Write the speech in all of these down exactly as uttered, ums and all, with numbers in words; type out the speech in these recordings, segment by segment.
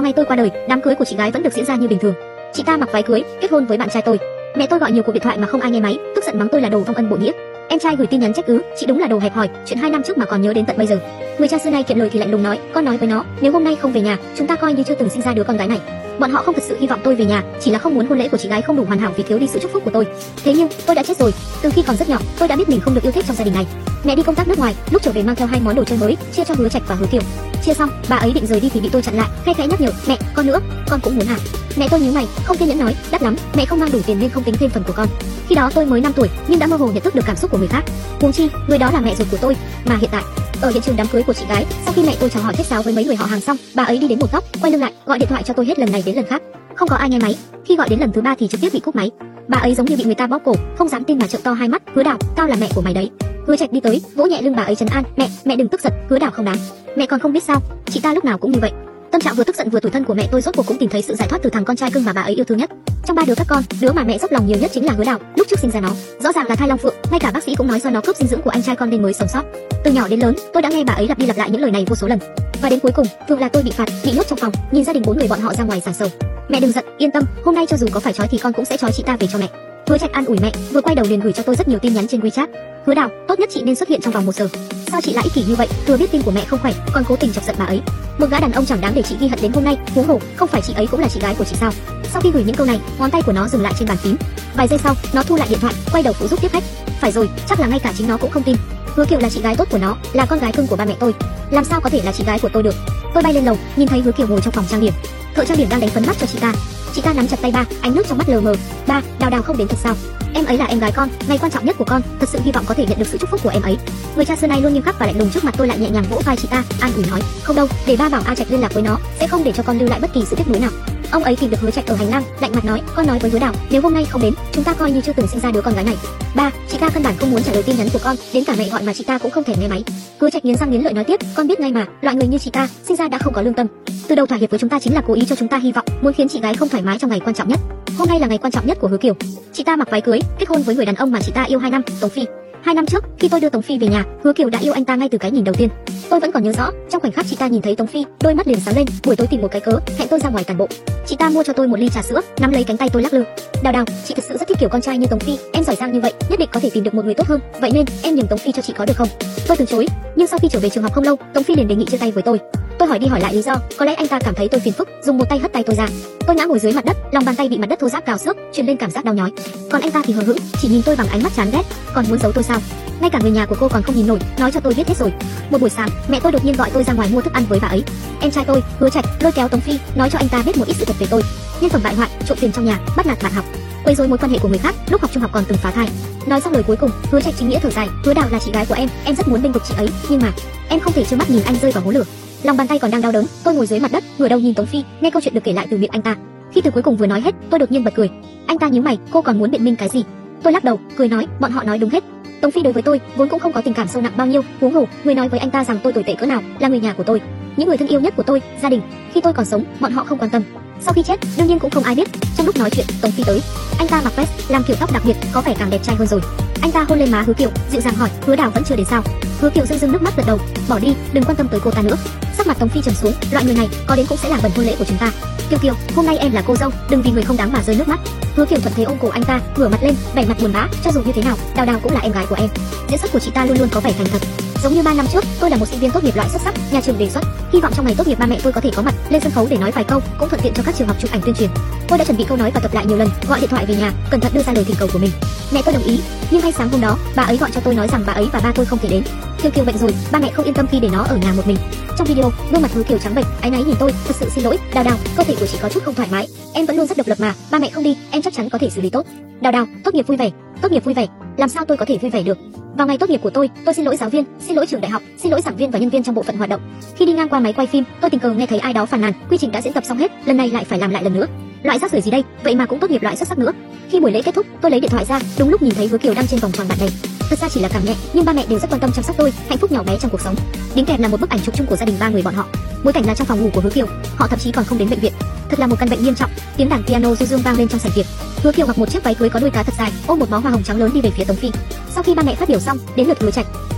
ngày tôi qua đời, đám cưới của chị gái vẫn được diễn ra như bình thường. Chị ta mặc váy cưới, kết hôn với bạn trai tôi. Mẹ tôi gọi nhiều cuộc điện thoại mà không ai nghe máy, tức giận mắng tôi là đồ vong ân bội nghĩa. Em trai gửi tin nhắn trách cứ, chị đúng là đồ hẹp hòi, chuyện hai năm trước mà còn nhớ đến tận bây giờ. Người cha xưa nay kiệm lời thì lạnh lùng nói, con nói với nó, nếu hôm nay không về nhà, chúng ta coi như chưa từng sinh ra đứa con gái này. Bọn họ không thật sự hy vọng tôi về nhà, chỉ là không muốn hôn lễ của chị gái không đủ hoàn hảo vì thiếu đi sự chúc phúc của tôi. Thế nhưng tôi đã chết rồi. Từ khi còn rất nhỏ, tôi đã biết mình không được yêu thích trong gia đình này. Mẹ đi công tác nước ngoài, lúc trở về mang theo hai món đồ chơi mới, chia cho Hứa Trạch và Hứa Kiều. Chia xong, bà ấy định rời đi thì bị tôi chặn lại, khe khẽ nhắc nhở, mẹ, con nữa, con cũng muốn à? Mẹ tôi nhíu mày, không kiên nhẫn nói, đắt lắm, mẹ không mang đủ tiền nên không tính thêm phần của con. Khi đó tôi mới năm tuổi, nhưng đã mơ hồ nhận thức được cảm xúc của người khác. Huống chi, người đó là mẹ ruột của tôi, mà hiện tại ở hiện trường đám cưới của chị gái, sau khi mẹ tôi chào hỏi khách sáo với mấy người họ hàng xong, bà ấy đi đến một góc, quay lưng lại, gọi điện thoại cho tôi hết lần này đến lần khác. Không có ai nghe máy. Khi gọi đến lần thứ ba thì trực tiếp bị cúp máy. Bà ấy giống như bị người ta bóp cổ, không dám tin mà trợn to hai mắt. Hứa Đào, tao là mẹ của mày đấy. Hứa Trạch đi tới, vỗ nhẹ lưng bà ấy trấn an, mẹ, mẹ đừng tức giận, Hứa Đào không đáng. Mẹ còn không biết sao, chị ta lúc nào cũng như vậy. Tâm trạng vừa tức giận vừa tủi thân của mẹ tôi rốt cuộc cũng tìm thấy sự giải thoát từ thằng con trai cưng mà bà ấy yêu thương nhất. Trong ba đứa các con, đứa mà mẹ dốc lòng nhiều nhất chính là Hứa Đào. Lúc trước sinh ra nó, rõ ràng là thai long phượng, ngay cả bác sĩ cũng nói do nó cướp dinh dưỡng của anh trai con nên mới sống sót. Từ nhỏ đến lớn, tôi đã nghe bà ấy lặp đi lặp lại những lời này vô số lần. Và đến cuối cùng, thường là tôi bị phạt, bị nhốt trong phòng, nhìn gia đình bốn người bọn họ ra ngoài giảng sầu. Mẹ đừng giận, yên tâm, hôm nay cho dù có phải trói thì con cũng sẽ trói chị ta về cho mẹ. Hứa Trạch an ủi mẹ, vừa quay đầu liền gửi cho tôi rất nhiều tin nhắn trên WeChat. Hứa Đào, tốt nhất chị nên xuất hiện trong vòng một giờ. Sao chị lại ích kỷ như vậy, thừa biết tin của mẹ không khỏe, còn cố tình chọc giận bà ấy. Một gã đàn ông chẳng đáng để chị ghi hận đến hôm nay, huống hồ, không phải chị ấy cũng là chị gái của chị sao? Sau khi gửi những câu này, ngón tay của nó dừng lại trên bàn phím. Vài giây sau, nó thu lại điện thoại, quay đầu phụ giúp tiếp khách. Phải rồi, chắc là ngay cả chính nó cũng không tin. Hứa Kiều là chị gái tốt của nó, là con gái cưng của ba mẹ tôi, làm sao có thể là chị gái của tôi được? Tôi bay lên lầu, nhìn thấy Hứa Kiều ngồi trong phòng trang điểm. Thợ trang điểm đang đánh phấn mắt cho chị ta. Chị ta nắm chặt tay ba, ánh nước trong mắt lờ mờ. Ba, Đào Đào không đến thật sao? Em ấy là em gái con, ngày quan trọng nhất của con, thật sự hy vọng có thể nhận được sự chúc phúc của em ấy. Người cha xưa nay luôn nghiêm khắc và lạnh lùng trước mặt tôi lại nhẹ nhàng vỗ vai chị ta, an ủi nói, không đâu, để ba bảo A Trạch liên lạc với nó, sẽ không để cho con lưu lại bất kỳ sự tiếc nuối nào. Ông ấy tìm được Hứa Trạch ở hành lang, lạnh mặt nói, con nói với Hứa Đào, nếu hôm nay không đến, chúng ta coi như chưa từng sinh ra đứa con gái này. Ba, chị ta căn bản không muốn trả lời tin nhắn của con, đến cả mẹ gọi mà chị ta cũng không thèm nghe máy. Hứa Trạch nghiến răng nghiến lợi nói tiếp, con biết ngay mà, loại người như chị ta, sinh ra đã không có lương tâm. Từ đầu thỏa hiệp với chúng ta chính là cố ý cho chúng ta hy vọng, muốn khiến chị gái không thoải mái trong ngày quan trọng nhất. Hôm nay là ngày quan trọng nhất của Hứa Kiều. Chị ta mặc váy cưới, kết hôn với người đàn ông mà chị ta yêu hai năm, Tống Phi. Hai năm trước, khi tôi đưa Tống Phi về nhà, Hứa Kiều đã yêu anh ta ngay từ cái nhìn đầu tiên. Tôi vẫn còn nhớ rõ, trong khoảnh khắc chị ta nhìn thấy Tống Phi, đôi mắt liền sáng lên, buổi tối tìm một cái cớ, hẹn tôi ra ngoài tản bộ. Chị ta mua cho tôi một ly trà sữa, nắm lấy cánh tay tôi lắc lư. Đào Đào, chị thực sự rất thích kiểu con trai như Tống Phi, em giỏi giang như vậy, nhất định có thể tìm được một người tốt hơn, vậy nên em nhường Tống Phi cho chị có được không? Tôi từ chối, nhưng sau khi trở về trường học không lâu, Tống Phi liền đề nghị chia tay với tôi. Tôi hỏi đi hỏi lại lý do, có lẽ anh ta cảm thấy tôi phiền phức, dùng một tay hất tay tôi ra. Tôi ngã ngồi dưới mặt đất, lòng bàn tay bị mặt đất thô ráp cào xước, truyền lên cảm giác đau nhói. Còn anh ta thì hờ hững, chỉ nhìn tôi bằng ánh mắt chán ghét, còn muốn giấu tôi sao? Ngay cả người nhà của cô còn không nhìn nổi, nói cho tôi biết hết rồi. Một buổi sáng, mẹ tôi đột nhiên gọi tôi ra ngoài mua thức ăn với bà ấy. Em trai tôi, Hứa Trạch, lôi kéo Tống Phi, nói cho anh ta biết một ít sự thật về tôi. Nhân phẩm bại hoại, trộm tiền trong nhà, bắt nạt bạn học, quấy rối mối quan hệ của người khác, lúc học trung học còn từng phá thai. Nói xong lời cuối cùng, Hứa Trạch chính nghĩa thở dài, Hứa Đào là chị gái của em, em rất muốn bênh vực chị ấy, nhưng mà em không thể trơ mắt nhìn anh rơi vào hố lửa. Lòng bàn tay còn đang đau đớn, tôi ngồi dưới mặt đất, ngửa đầu nhìn Tống Phi, nghe câu chuyện được kể lại từ miệng anh ta. Khi từ cuối cùng vừa nói hết, tôi đột nhiên bật cười. Anh ta nhíu mày, cô còn muốn biện minh cái gì? Tôi lắc đầu, cười nói, bọn họ nói đúng hết. Tống Phi đối với tôi vốn cũng không có tình cảm sâu nặng bao nhiêu, huống hồ, người nói với anh ta rằng tôi tồi tệ cỡ nào là người nhà của tôi, những người thân yêu nhất của tôi, gia đình. Khi tôi còn sống, bọn họ không quan tâm. Sau khi chết, đương nhiên cũng không ai biết. Trong lúc nói chuyện, Tống Phi tới. Anh ta mặc vest, làm kiểu tóc đặc biệt, có vẻ càng đẹp trai hơn rồi. Anh ta hôn lên má Hứa Kiều, dịu dàng hỏi, Hứa Đào vẫn chưa đến sao? Hứa Kiều rưng rưng nước mắt gật đầu, bỏ đi, đừng quan tâm tới cô ta nữa. Sắc mặt Tống Phi trầm xuống, loại người này có đến cũng sẽ làm bẩn hôn lễ của chúng ta. Kiều Kiều, hôm nay em là cô dâu, đừng vì người không đáng mà rơi nước mắt. Hứa Kiều thuận thế ôm cổ anh ta, ngửa mặt lên, vẻ mặt buồn bã, cho dù như thế nào, Đào Đào cũng là em gái của em. Diễn xuất của chị ta luôn luôn có vẻ thành thật. Giống như ba năm trước, tôi là một sinh viên tốt nghiệp loại xuất sắc, nhà trường đề xuất, hy vọng trong ngày tốt nghiệp ba mẹ tôi có thể có mặt lên sân khấu để nói vài câu, cũng thuận tiện cho các trường học chụp ảnh tuyên truyền. Tôi đã chuẩn bị câu nói và tập lại nhiều lần, gọi điện thoại về nhà, cẩn thận đưa ra lời thỉnh cầu của mình. Mẹ tôi đồng ý, nhưng ngay sáng hôm đó, bà ấy gọi cho tôi nói rằng bà ấy và ba tôi không thể đến. Kiều Kiều bệnh rồi, ba mẹ không yên tâm khi để nó ở nhà một mình. Trong video, gương mặt Hứa Kiều trắng bệch, áy náy nhìn tôi, thật sự xin lỗi, Đào Đào, cơ thể của chị có chút không thoải mái, em vẫn luôn rất độc lập mà, ba mẹ không đi, em chắc chắn có thể xử lý tốt. Đào Đào, tốt nghiệp vui vẻ, tốt nghiệp vui vẻ, làm sao tôi có thể vui vẻ được? Vào ngày tốt nghiệp của tôi, tôi xin lỗi giáo viên, xin lỗi trường đại học, xin lỗi giảng viên và nhân viên trong bộ phận hoạt động. Khi đi ngang qua máy quay phim, tôi tình cờ nghe thấy ai đó phàn nàn, quy trình đã diễn tập xong hết, lần này lại phải làm lại lần nữa. Loại rác rưởi gì đây, vậy mà cũng tốt nghiệp loại xuất sắc nữa. Khi buổi lễ kết thúc, tôi lấy điện thoại ra, đúng lúc nhìn thấy Hứa Kiều đăng trên vòng tròn bạn bè. Thật ra chỉ là cảm nhẹ, nhưng ba mẹ đều rất quan tâm chăm sóc tôi, hạnh phúc nhỏ bé trong cuộc sống. Đính kèm là một bức ảnh chụp chung của gia đình ba người bọn họ. Bối cảnh là trong phòng ngủ của Hứa Kiều, họ thậm chí còn không đến bệnh viện. Thật là một căn bệnh nghiêm trọng. Tiếng đàn piano du dương vang lên trong sảnh tiệc. Hứa Kiều mặc một chiếc váy cưới có đuôi cá thật dài, ôm một bó hoa hồng trắng lớn đi về phía Tống Phi. Sau khi ba mẹ phát biểu xong, đến lượt Hứa Trạch.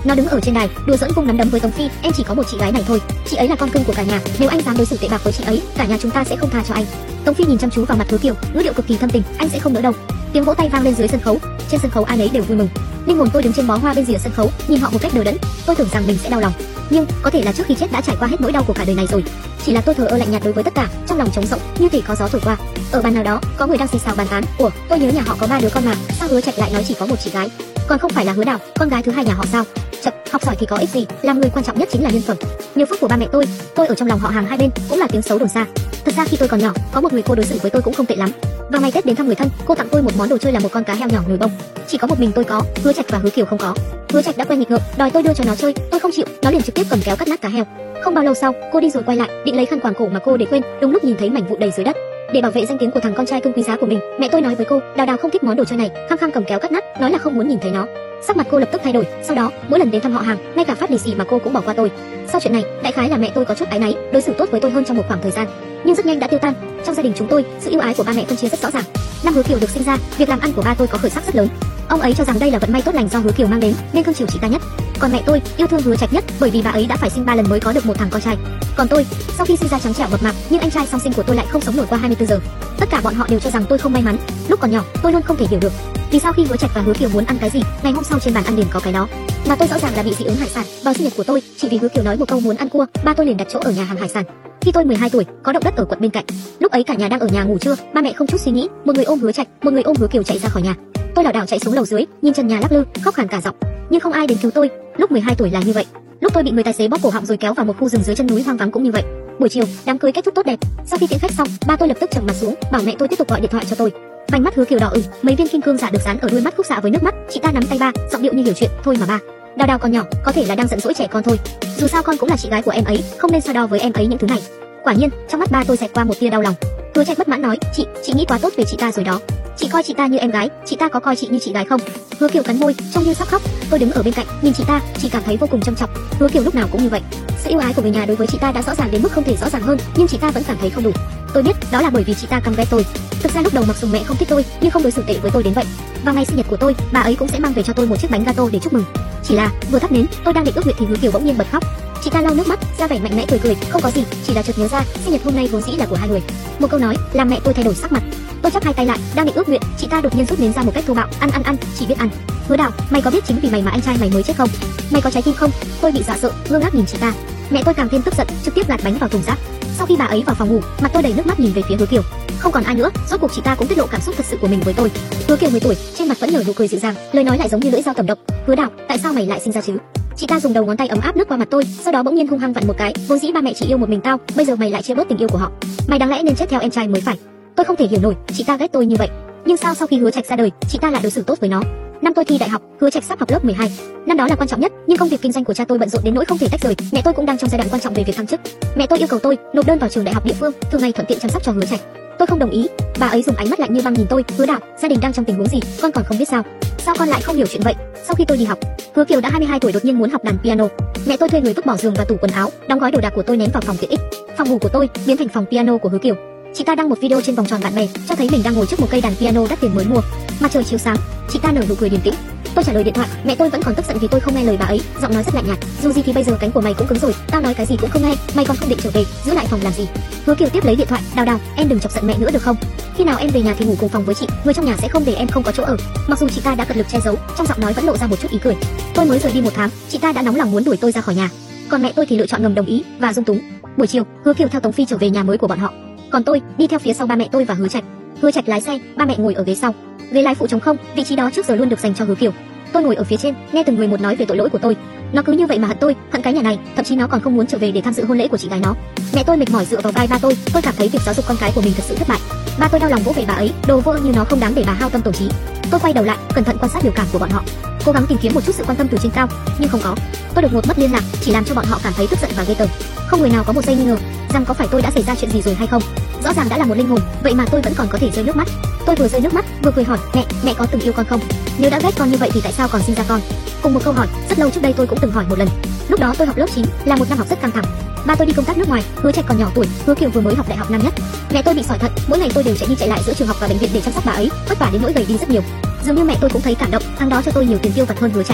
Nó đứng ở trên đài, đùa giỡn vung nắm đấm với Tống Phi. Em chỉ có một chị gái này thôi, chị ấy là con cưng của cả nhà, nếu anh dám đối xử tệ bạc với chị ấy, cả nhà chúng ta sẽ không tha cho anh. Tống Phi nhìn chăm chú vào mặt Hứa Kiều, ngữ điệu cực kỳ thâm tình. Anh sẽ không nỡ đâu. Tiếng vỗ tay vang lên dưới sân khấu. Trên sân khấu ai nấy đều vui mừng. Linh hồn tôi đứng trên bó hoa bên rìa sân khấu, nhìn họ một cách đờ đẫn. Tôi tưởng rằng mình sẽ đau lòng, nhưng có thể là trước khi chết đã trải qua hết nỗi đau của cả đời này rồi. Chỉ là tôi thờ ơ lạnh nhạt đối với tất cả, trong lòng trống rỗng như thể có gió thổi qua. Ở bàn nào đó, có người đang xì xào bàn tán. Ủa, tôi nhớ nhà họ có ba đứa con mà, sao Hứa Trạch lại nói chỉ có một chị gái? Còn không phải là Hứa Đào, con gái thứ hai nhà họ sao? Chậc, học giỏi thì có ích gì, làm người quan trọng nhất chính là nhân phẩm. Nhờ phúc của ba mẹ tôi, tôi ở trong lòng họ hàng hai bên cũng là tiếng xấu đồn xa. Thật ra khi tôi còn nhỏ, có một người cô đối xử với tôi cũng không tệ lắm. Vào ngày Tết đến thăm người thân, cô tặng tôi một món đồ chơi là một con cá heo nhỏ nồi bông. Chỉ có một mình tôi có, Hứa Trạch và Hứa Kiều không có. Hứa Trạch đã quen nghịch ngợm, đòi tôi đưa cho nó chơi, tôi không chịu, nó liền trực tiếp cầm kéo cắt nát cá heo. Không bao lâu sau, cô đi rồi quay lại, định lấy khăn quàng cổ mà cô để quên, đúng lúc nhìn thấy mảnh vụn đầy dưới đất. Để bảo vệ danh tiếng của thằng con trai cưng quý giá của mình, mẹ tôi nói với cô, Đào Đào không thích món đồ chơi này, khăng khăng cầm kéo cắt nát, nói là không muốn nhìn thấy nó. Sắc mặt cô lập tức thay đổi, sau đó, mỗi lần đến thăm họ hàng, ngay cả phát lì xì mà cô cũng bỏ qua tôi. Sau chuyện này, đại khái là mẹ tôi có chút áy náy, đối xử tốt với tôi hơn trong một khoảng thời gian, nhưng rất nhanh đã tiêu tan. Trong gia đình chúng tôi, sự ưu ái của ba mẹ phân chia rất rõ ràng. Năm Hứa Kiều được sinh ra, việc làm ăn của ba tôi có khởi sắc rất lớn. Ông ấy cho rằng đây là vận may tốt lành do Hứa Kiều mang đến, nên cưng chiều chị ta nhất. Còn mẹ tôi yêu thương Hứa Trạch nhất, bởi vì bà ấy đã phải sinh ba lần mới có được một thằng con trai. Còn tôi, sau khi sinh ra trắng trẻo mập mạp, nhưng anh trai song sinh của tôi lại không sống nổi qua hai mươi tư giờ. Tất cả bọn họ đều cho rằng tôi không may mắn. Lúc còn nhỏ, tôi luôn không thể hiểu được vì sao khi Hứa Trạch và Hứa Kiều muốn ăn cái gì, ngày hôm sau trên bàn ăn liền có cái đó, mà tôi rõ ràng là bị dị ứng hải sản. Vào sinh nhật của tôi, chỉ vì Hứa Kiều nói một câu muốn ăn cua, ba tôi liền đặt chỗ ở nhà hàng hải sản. Khi tôi mười hai tuổi, có động đất ở quận bên cạnh. Lúc ấy cả nhà đang ở nhà ngủ trưa, ba mẹ không chút suy nghĩ, một người ôm Hứa Trạch, một người ôm Hứa Kiều chạy ra khỏi nhà. Tôi lảo đảo chạy xuống lầu dưới, nhìn trần nhà lắc lư, khóc khàn cả giọng, nhưng không ai đến cứu tôi. Lúc mười hai tuổi là như vậy. Lúc tôi bị người tài xế bóp cổ họng rồi kéo vào một khu rừng dưới chân núi hoang vắng cũng như vậy. Buổi chiều, đám cưới kết thúc tốt đẹp. Sau khi tiễn khách xong, ba tôi lập tức trầm mặt xuống, bảo mẹ tôi tiếp tục gọi điện thoại cho tôi. Vành mắt Hứa Kiều đỏ ửng, mấy viên kim cương giả được dán ở đuôi mắt khúc xạ với nước mắt. Chị ta nắm tay ba, giọng điệu như hiểu chuyện. Thôi mà ba, Đào Đào còn nhỏ, có thể là đang giận dỗi trẻ con thôi. Dù sao con cũng là chị gái của em ấy, không nên so đo với em ấy những thứ này. Quả nhiên, trong mắt ba tôi xẹt qua một tia đau lòng. Hứa Trạch bất mãn nói, chị, chị nghĩ quá tốt về chị ta rồi đó. Chị coi chị ta như em gái, chị ta có coi chị như chị gái không? Hứa Kiều cắn môi, trông như sắp khóc. Tôi đứng ở bên cạnh, nhìn chị ta, chỉ cảm thấy vô cùng trân trọng. Hứa Kiều lúc nào cũng như vậy. Sự yêu ái của người nhà đối với chị ta đã rõ ràng đến mức không thể rõ ràng hơn, nhưng chị ta vẫn cảm thấy không đủ. Tôi biết, đó là bởi vì chị ta căm ghét tôi. Thực ra lúc đầu mặc dù mẹ không thích tôi, nhưng không đối xử tệ với tôi đến vậy. Vào ngày sinh nhật của tôi, bà ấy cũng sẽ mang về cho tôi một chiếc bánh gato để chúc mừng. Chỉ là vừa thắp nến, tôi đang định ước nguyện thì Hứa Kiều bỗng nhiên bật khóc. Chị ta lau nước mắt, ra vẻ mạnh mẽ cười cười, không có gì, chỉ là chợt nhớ ra, sinh nhật hôm nay vốn dĩ là của hai người. Một câu nói làm mẹ tôi thay đổi sắc mặt. Tôi chắp hai tay lại, đang định ước nguyện, chị ta đột nhiên rút nến ra một cách thô bạo, ăn ăn ăn, chỉ biết ăn. Hứa Đào, mày có biết chính vì mày mà anh trai mày mới chết không? Mày có trái tim không? Tôi bị dọa sợ, ngơ ngác nhìn chị ta. Mẹ tôi càng thêm tức giận, trực tiếp gạt bánh vào thùng rác. Sau khi bà ấy vào phòng ngủ, mặt tôi đầy nước mắt nhìn về phía Hứa Kiều. Không còn ai nữa, rốt cuộc chị ta cũng tiết lộ cảm xúc thật sự của mình với tôi. Hứa Kiều mười tuổi, trên mặt vẫn nở nụ cười dịu dàng, lời nói lại giống như lưỡi dao tẩm độc. Hứa Đào, tại sao mày lại sinh ra chứ? Chị ta dùng đầu ngón tay ấm áp lướt qua mặt tôi, sau đó bỗng nhiên hung hăng vặn một cái. Vốn dĩ ba mẹ chỉ yêu một mình tao, bây giờ mày lại chia bớt tình yêu của họ. Mày đáng lẽ nên chết theo em trai mới phải. Tôi không thể hiểu nổi, chị ta ghét tôi như vậy, nhưng sao sau khi Hứa Trạch ra đời, chị ta lại đối xử tốt với nó? Năm tôi thi đại học, Hứa Trạch sắp học lớp mười hai. Năm đó là quan trọng nhất, nhưng công việc kinh doanh của cha tôi bận rộn đến nỗi không thể tách rời. Mẹ tôi cũng đang trong giai đoạn quan trọng về việc thăng chức. Mẹ tôi yêu cầu tôi nộp đơn vào trường đại học địa phương, thường ngày thuận tiện chăm sóc cho Hứa Trạch. Tôi không đồng ý. Bà ấy dùng ánh mắt lạnh như băng nhìn tôi. Hứa Đào, gia đình đang trong tình huống gì, con còn không biết sao? Sao con lại không hiểu chuyện vậy? Sau khi tôi đi học, Hứa Kiều đã hai mươi hai tuổi đột nhiên muốn học đàn piano. Mẹ tôi thuê người vứt bỏ giường và tủ quần áo, đóng gói đồ đạc của tôi ném vào phòng tiện ích. Phòng ngủ của tôi biến thành phòng piano của Hứa Kiều. Chị ta đăng một video trên vòng tròn bạn bè, cho thấy mình đang ngồi trước một cây đàn piano đắt tiền mới mua. Mặt trời chiếu sáng, chị ta nở nụ cười điềm tĩnh. Tôi trả lời điện thoại, mẹ tôi vẫn còn tức giận vì tôi không nghe lời bà ấy, giọng nói rất lạnh nhạt. Dù gì thì bây giờ cánh của mày cũng cứng rồi, tao nói cái gì cũng không nghe, mày còn không định trở về, giữ lại phòng làm gì? Hứa Kiều tiếp lấy điện thoại, Đào Đào, em đừng chọc giận mẹ nữa được không? Khi nào em về nhà thì ngủ cùng phòng với chị, người trong nhà sẽ không để em không có chỗ ở. Mặc dù chị ta đã cật lực che giấu, trong giọng nói vẫn lộ ra một chút ý cười. Tôi mới rời đi một tháng, chị ta đã nóng lòng muốn đuổi tôi ra khỏi nhà. Còn mẹ tôi thì lựa chọn ngầm đồng ý và dung túng. Buổi chiều, Hứa Kiều theo Tống Phi trở về nhà mới của bọn họ. Còn tôi đi theo phía sau ba mẹ tôi và Hứa Trạch. Hứa Trạch lái xe, ba mẹ ngồi ở ghế sau. Ghế lái phụ trống không, vị trí đó trước giờ luôn được dành cho Hứa Kiều. Tôi ngồi ở phía trên, nghe từng người một nói về tội lỗi của tôi. Nó cứ như vậy mà hận tôi, hận cái nhà này, thậm chí nó còn không muốn trở về để tham dự hôn lễ của chị gái nó. Mẹ tôi mệt mỏi dựa vào vai ba tôi, tôi cảm thấy việc giáo dục con cái của mình thật sự thất bại. Ba tôi đau lòng vỗ về bà ấy, đồ vô ơn như nó không đáng để bà hao tâm tổn trí. Tôi quay đầu lại, cẩn thận quan sát biểu cảm của bọn họ, cố gắng tìm kiếm một chút sự quan tâm từ trên cao, nhưng không có. Tôi đột ngột mất liên lạc, chỉ làm cho bọn họ cảm thấy tức giận và ghê tởm. Không người nào có một giây nghi ngờ rằng có phải tôi đã xảy ra chuyện gì rồi hay không. Rõ ràng đã là một linh hồn, vậy mà tôi vẫn còn có thể rơi nước mắt. Tôi vừa rơi nước mắt, vừa cười hỏi, mẹ, mẹ có từng yêu con không? Nếu đã ghét con như vậy thì tại sao còn sinh ra con? Cùng một câu hỏi, rất lâu trước đây tôi cũng từng hỏi một lần. Lúc đó tôi học lớp chín, là một năm học rất căng thẳng. Ba tôi đi công tác nước ngoài, Hứa Trạch còn nhỏ tuổi, Hứa Kiều vừa mới học đại học năm nhất. Mẹ tôi bị sỏi thận, mỗi ngày tôi đều chạy đi chạy lại giữa trường học và bệnh viện để chăm sóc bà ấy, vất vả đến nỗi gầy đi rất nhiều. Dường như mẹ tôi cũng thấy cảm động, tháng đó cho tôi nhiều tiền tiêu vặt hơn Hứa Trạch.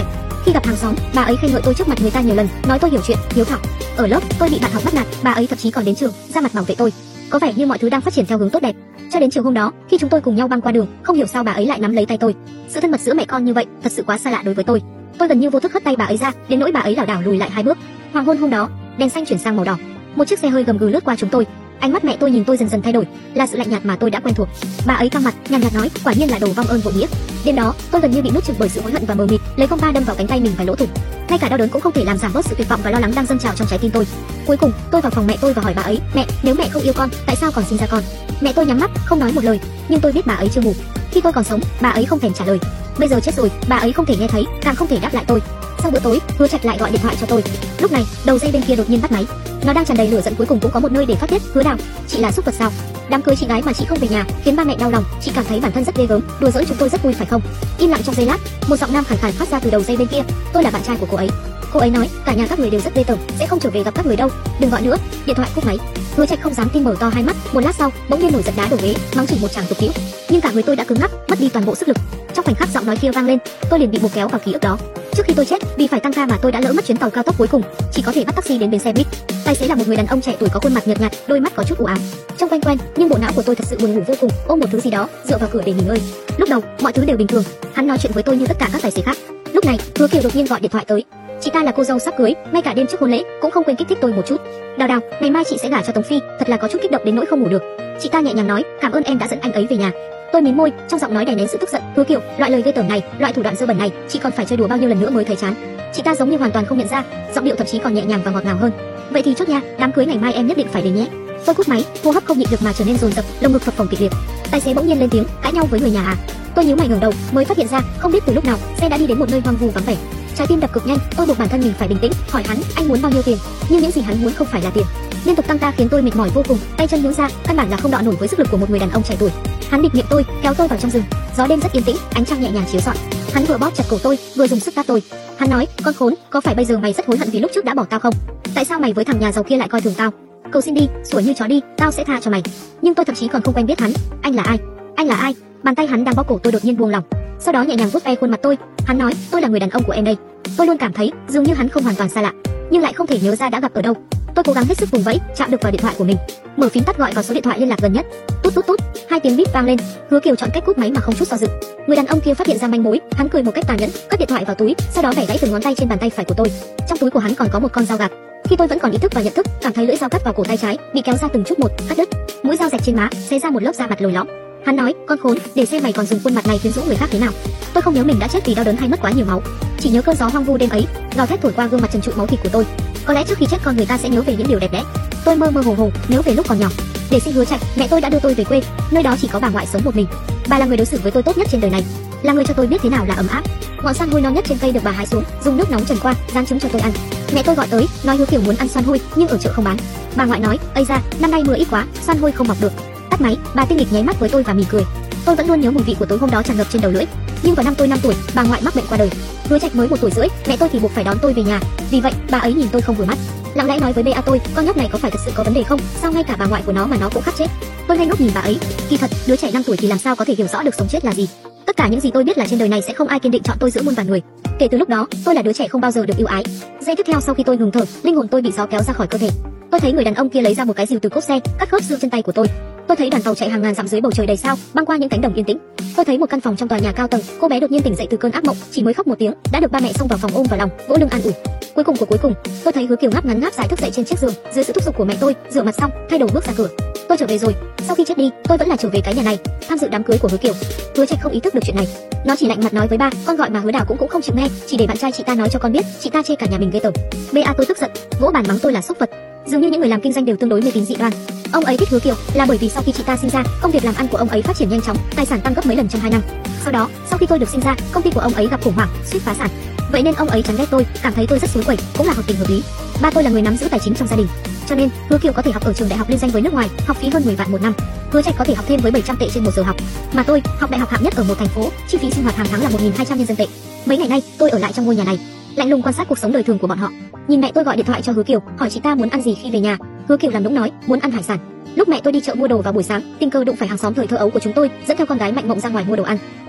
Khi gặp hàng xóm, bà ấy khen ngợi tôi trước mặt người ta nhiều lần, nói tôi hiểu chuyện, hiếu thảo. Ở lớp, tôi bị bạn học bắt nạt, bà ấy thậm chí còn đến trường, ra mặt bảo vệ tôi. Có vẻ như mọi thứ đang phát triển theo hướng tốt đẹp. Cho đến chiều hôm đó, khi chúng tôi cùng nhau băng qua đường, không hiểu sao bà ấy lại nắm lấy tay tôi. Sự thân mật giữa mẹ con như vậy, thật sự quá xa lạ đối với tôi. Tôi gần như vô thức hất tay bà ấy ra, đến nỗi bà ấy lảo đảo lùi lại hai bước. Hoàng hôn hôm đó, đèn xanh chuyển sang màu đỏ. Một chiếc xe hơi gầm gừ lướt qua chúng tôi. Ánh mắt mẹ tôi nhìn tôi dần dần thay đổi, là sự lạnh nhạt mà tôi đã quen thuộc. Bà ấy căng mặt, nhàn nhạt nói, quả nhiên là đồ vong ơn vô nghĩa. Đêm đó, tôi gần như bị nuốt chửng bởi sự hối hận và mờ mịt, lấy phong ba đâm vào cánh tay mình vài lỗ thủng. Ngay cả đau đớn cũng không thể làm giảm bớt sự tuyệt vọng và lo lắng đang dâng trào trong trái tim tôi. Cuối cùng, tôi vào phòng mẹ tôi và hỏi bà ấy, mẹ, nếu mẹ không yêu con, tại sao còn sinh ra con? Mẹ tôi nhắm mắt, không nói một lời, nhưng tôi biết bà ấy chưa ngủ. Khi tôi còn sống, bà ấy không thèm trả lời. Bây giờ chết rồi, bà ấy không thể nghe thấy, càng không thể đáp lại tôi. Sau bữa tối, Hứa Trạch lại gọi điện thoại cho tôi. Lúc này, đầu dây bên kia đột nhiên bắt máy. Nó đang tràn đầy lửa giận, cuối cùng cũng có một nơi để phát tiết. Hứa Đào, chị là súc vật sao? Đám cưới chị gái mà chị không về nhà, khiến ba mẹ đau lòng, chị cảm thấy bản thân rất ghê gớm, đùa giỡn chúng tôi rất vui phải không? Im lặng trong giây lát, một giọng nam khàn khàn phát ra từ đầu dây bên kia. Tôi là bạn trai của cô ấy. Cô ấy nói, cả nhà các người đều rất ghê tởm, sẽ không trở về gặp các người đâu, đừng gọi nữa. Điện thoại cúp máy. Hứa Trạch không dám tin mở to hai mắt, một lát sau, bỗng nhiên nổi giận đá đổ ghế, mắng chửi một tràng tục tĩu. Nhưng cả người tôi đã cứng ngắc, mất đi toàn bộ sức lực. Trong khoảnh khắc giọng nói kia vang lên, tôi liền bị buộc kéo vào ký ức đó. Trước khi tôi chết, vì phải tăng ca mà tôi đã lỡ mất chuyến tàu cao tốc cuối cùng, chỉ có thể bắt taxi đến bến xe buýt. Tài xế là một người đàn ông trẻ tuổi có khuôn mặt nhợt nhạt, đôi mắt có chút u ám. Trông quen quen, nhưng bộ não của tôi thật sự buồn ngủ vô cùng, ôm một thứ gì đó, dựa vào cửa để nghỉ ngơi. Lúc đầu, mọi thứ đều bình thường, hắn nói chuyện với tôi như tất cả các tài xế khác. Lúc này, Hứa Kiều đột nhiên gọi điện thoại tới. Chị ta là cô dâu sắp cưới, ngay cả đêm trước hôn lễ cũng không quên kích thích tôi một chút. Đào Đào, ngày mai chị sẽ gả cho Tống Phi, thật là có chút kích động đến nỗi không ngủ được. Chị ta nhẹ nhàng nói, cảm ơn em đã dẫn anh ấy về nhà. Tôi mím môi, trong giọng nói đè nén sự tức giận. Hứa Kiều, loại lời ghê tởm này, loại thủ đoạn dơ bẩn này, chị còn phải chơi đùa bao nhiêu lần nữa mới thấy chán? Chị ta giống như hoàn toàn không nhận ra, giọng điệu thậm chí còn nhẹ nhàng và ngọt ngào hơn. Vậy thì chốt nha, đám cưới ngày mai em nhất định phải đến nhé. Tôi cúp máy, hô hấp không nhịn được mà trở nên dồn dập, lồng ngực phập phồng kịch liệt. Tài xế bỗng nhiên lên tiếng, cãi nhau với người nhà à? Tôi nhíu mày ngẩng đầu, mới phát hiện ra, không biết từ lúc nào, xe đã đi đến một nơi hoang vu vắng vẻ. Trái tim đập cực nhanh, tôi buộc bản thân mình phải bình tĩnh, hỏi hắn, anh muốn bao nhiêu tiền? Nhưng những gì hắn muốn không phải là tiền. Liên tục tăng ca khiến tôi mệt mỏi vô cùng, tay chân nhũn ra, căn bản là không đọ nổi với sức lực của một người đàn ông trẻ tuổi. Hắn bịt miệng tôi, kéo tôi vào trong rừng. Gió đêm rất yên tĩnh, ánh trăng nhẹ nhàng chiếu rọi. Hắn vừa bóp chặt cổ tôi, vừa dùng sức tát tôi. Hắn nói, con khốn, có phải bây giờ mày rất hối hận vì lúc trước đã bỏ tao không? Tại sao mày với thằng nhà giàu kia lại coi thường tao? Cầu xin đi, sủa như chó đi, tao sẽ tha cho mày. Nhưng tôi thậm chí còn không quen biết hắn. Anh là ai? Anh là ai? Bàn tay hắn đang bóp cổ tôi đột nhiên buông lỏng, sau đó nhẹ nhàng vuốt ve khuôn mặt tôi. Hắn nói, tôi là người đàn ông của em đây. Tôi luôn cảm thấy dường như hắn không hoàn toàn xa lạ, nhưng lại không thể nhớ ra đã gặp ở đâu. Tôi cố gắng hết sức vùng vẫy, chạm được vào điện thoại của mình, mở phím tắt gọi vào số điện thoại liên lạc gần nhất. Tút tút tút, hai tiếng bíp vang lên. Hứa Kiều chọn cách cúp máy mà không chút do dự. Người đàn ông kia phát hiện ra manh mối, hắn cười một cách tàn nhẫn, cất điện thoại vào túi, sau đó bẻ gãy từng ngón tay trên bàn tay phải của tôi. Trong túi của hắn còn có một con dao gạt. Khi tôi vẫn còn ý thức và nhận thức, cảm thấy lưỡi dao cắt vào cổ tay trái, bị kéo ra từng chút một, cắt đứt. Mũi dao rạch trên má, xé ra một lớp da mặt lồi lõm. Hắn nói, con khốn, để xem mày còn dùng khuôn mặt này quyến rũ người khác thế nào. Tôi không nhớ mình đã chết vì đau đớn hay mất quá nhiều máu, chỉ nhớ cơn gió hoang vu đêm ấy, gào thét thổi qua gương mặt trần trụi máu thịt của tôi. Có lẽ trước khi chết con người ta sẽ nhớ về những điều đẹp đẽ. Tôi mơ mơ hồ hồ nhớ về lúc còn nhỏ. Để xin Hứa Trạch, mẹ tôi đã đưa tôi về quê, nơi đó chỉ có bà ngoại sống một mình. Bà là người đối xử với tôi tốt nhất trên đời này, là người cho tôi biết thế nào là ấm áp. Ngọn xoan hôi non nhất trên cây được bà hái xuống, dùng nước nóng trần qua, rang trứng cho tôi ăn. Mẹ tôi gọi tới, nói Hứa Kiều muốn ăn xoan hôi, nhưng ở chợ không bán. Bà ngoại nói, ây da, năm nay mưa ít quá, xoan hôi không mọc được. Tắt máy, bà tinh nghịch nháy mắt với tôi và mỉm cười. Tôi vẫn luôn nhớ mùi vị của tối hôm đó tràn ngập trên đầu lưỡi. Nhưng vào năm tôi năm tuổi, bà ngoại mắc bệnh qua đời. Hứa Trạch mới một tuổi rưỡi, mẹ tôi thì buộc phải đón tôi về nhà. Vì vậy, bà ấy nhìn tôi không vừa mắt, lặng lẽ nói với Bea tôi, con nhóc này có phải thật sự có vấn đề không? Sao ngay cả bà ngoại của nó mà nó cũng khắc chết? Tôi ngây ngốc nhìn bà ấy. Kỳ thật, đứa trẻ năm tuổi thì làm sao có thể hiểu rõ được sống chết là gì? Tất cả những gì tôi biết là trên đời này sẽ không ai kiên định chọn tôi giữa muôn vàn người. Kể từ lúc đó, tôi là đứa trẻ không bao giờ được yêu ái. Giây tiếp theo sau khi tôi ngừng thở, linh hồn tôi bị gió kéo ra khỏi cơ thể. Tôi thấy người đàn ông kia lấy ra một cái rìu từ cốp xe, cắt khớp xương chân tay của tôi. Tôi thấy đoàn tàu chạy hàng ngàn dặm dưới bầu trời đầy sao, băng qua những cánh đồng yên tĩnh. Tôi thấy một căn phòng trong tòa nhà cao tầng, cô bé đột nhiên tỉnh dậy từ cơn ác mộng, chỉ mới khóc một tiếng, đã được ba mẹ xông vào phòng ôm vào lòng, vỗ lưng an ủi. Cuối cùng của cuối cùng, tôi thấy Hứa Kiều ngáp ngắn ngáp dài thức dậy trên chiếc giường, dưới sự thúc giục của mẹ tôi, rửa mặt xong, thay đồ bước ra cửa. Tôi trở về rồi. Sau khi chết đi, tôi vẫn là trở về cái nhà này, tham dự đám cưới của Hứa Kiều. Hứa Trạch không ý thức được chuyện này, nó chỉ lạnh mặt nói với ba, con gọi mà Hứa Đào cũng cũng không chịu nghe, chỉ để bạn trai chị ta nói cho con biết, chị ta chê cả nhà mình ghê tởm. Ba tôi tức giận, vỗ bàn mắng tôi là súc vật. Dường như những người làm kinh doanh đều tương đối mê tín dị đoan. Ông ấy thích Hứa Kiều là bởi vì sau khi chị ta sinh ra, công việc làm ăn của ông ấy phát triển nhanh chóng, tài sản tăng gấp mấy lần trong hai năm. Sau đó, sau khi tôi được sinh ra, công ty của ông ấy gặp khủng hoảng, suýt phá sản. Vậy nên ông ấy chán ghét tôi, cảm thấy tôi rất suối quẩy, cũng là hợp tình hợp lý. Ba tôi là người nắm giữ tài chính trong gia đình, cho nên Hứa Kiều có thể học ở trường đại học liên danh với nước ngoài, học phí hơn mười vạn một năm. Hứa Trạch có thể học thêm với bảy trăm tệ trên một giờ học, mà tôi học đại học hạng nhất ở một thành phố, chi phí sinh hoạt hàng tháng là một nghìn hai trăm nhân dân tệ. Mấy ngày nay, tôi ở lại trong ngôi nhà này, lạnh lùng quan sát cuộc sống đời thường của bọn họ. Nhìn mẹ tôi gọi điện thoại cho Hứa Kiều, hỏi chị ta muốn ăn gì khi về nhà. Hứa Kiều làm nũng nói, muốn ăn hải sản. Lúc mẹ tôi đi chợ mua đồ vào buổi sáng, tình cờ đụng phải hàng xóm thời thơ ấu của chúng tôi, dẫn theo con gái Mạnh Mộng ra ngoài mua đồ ăn.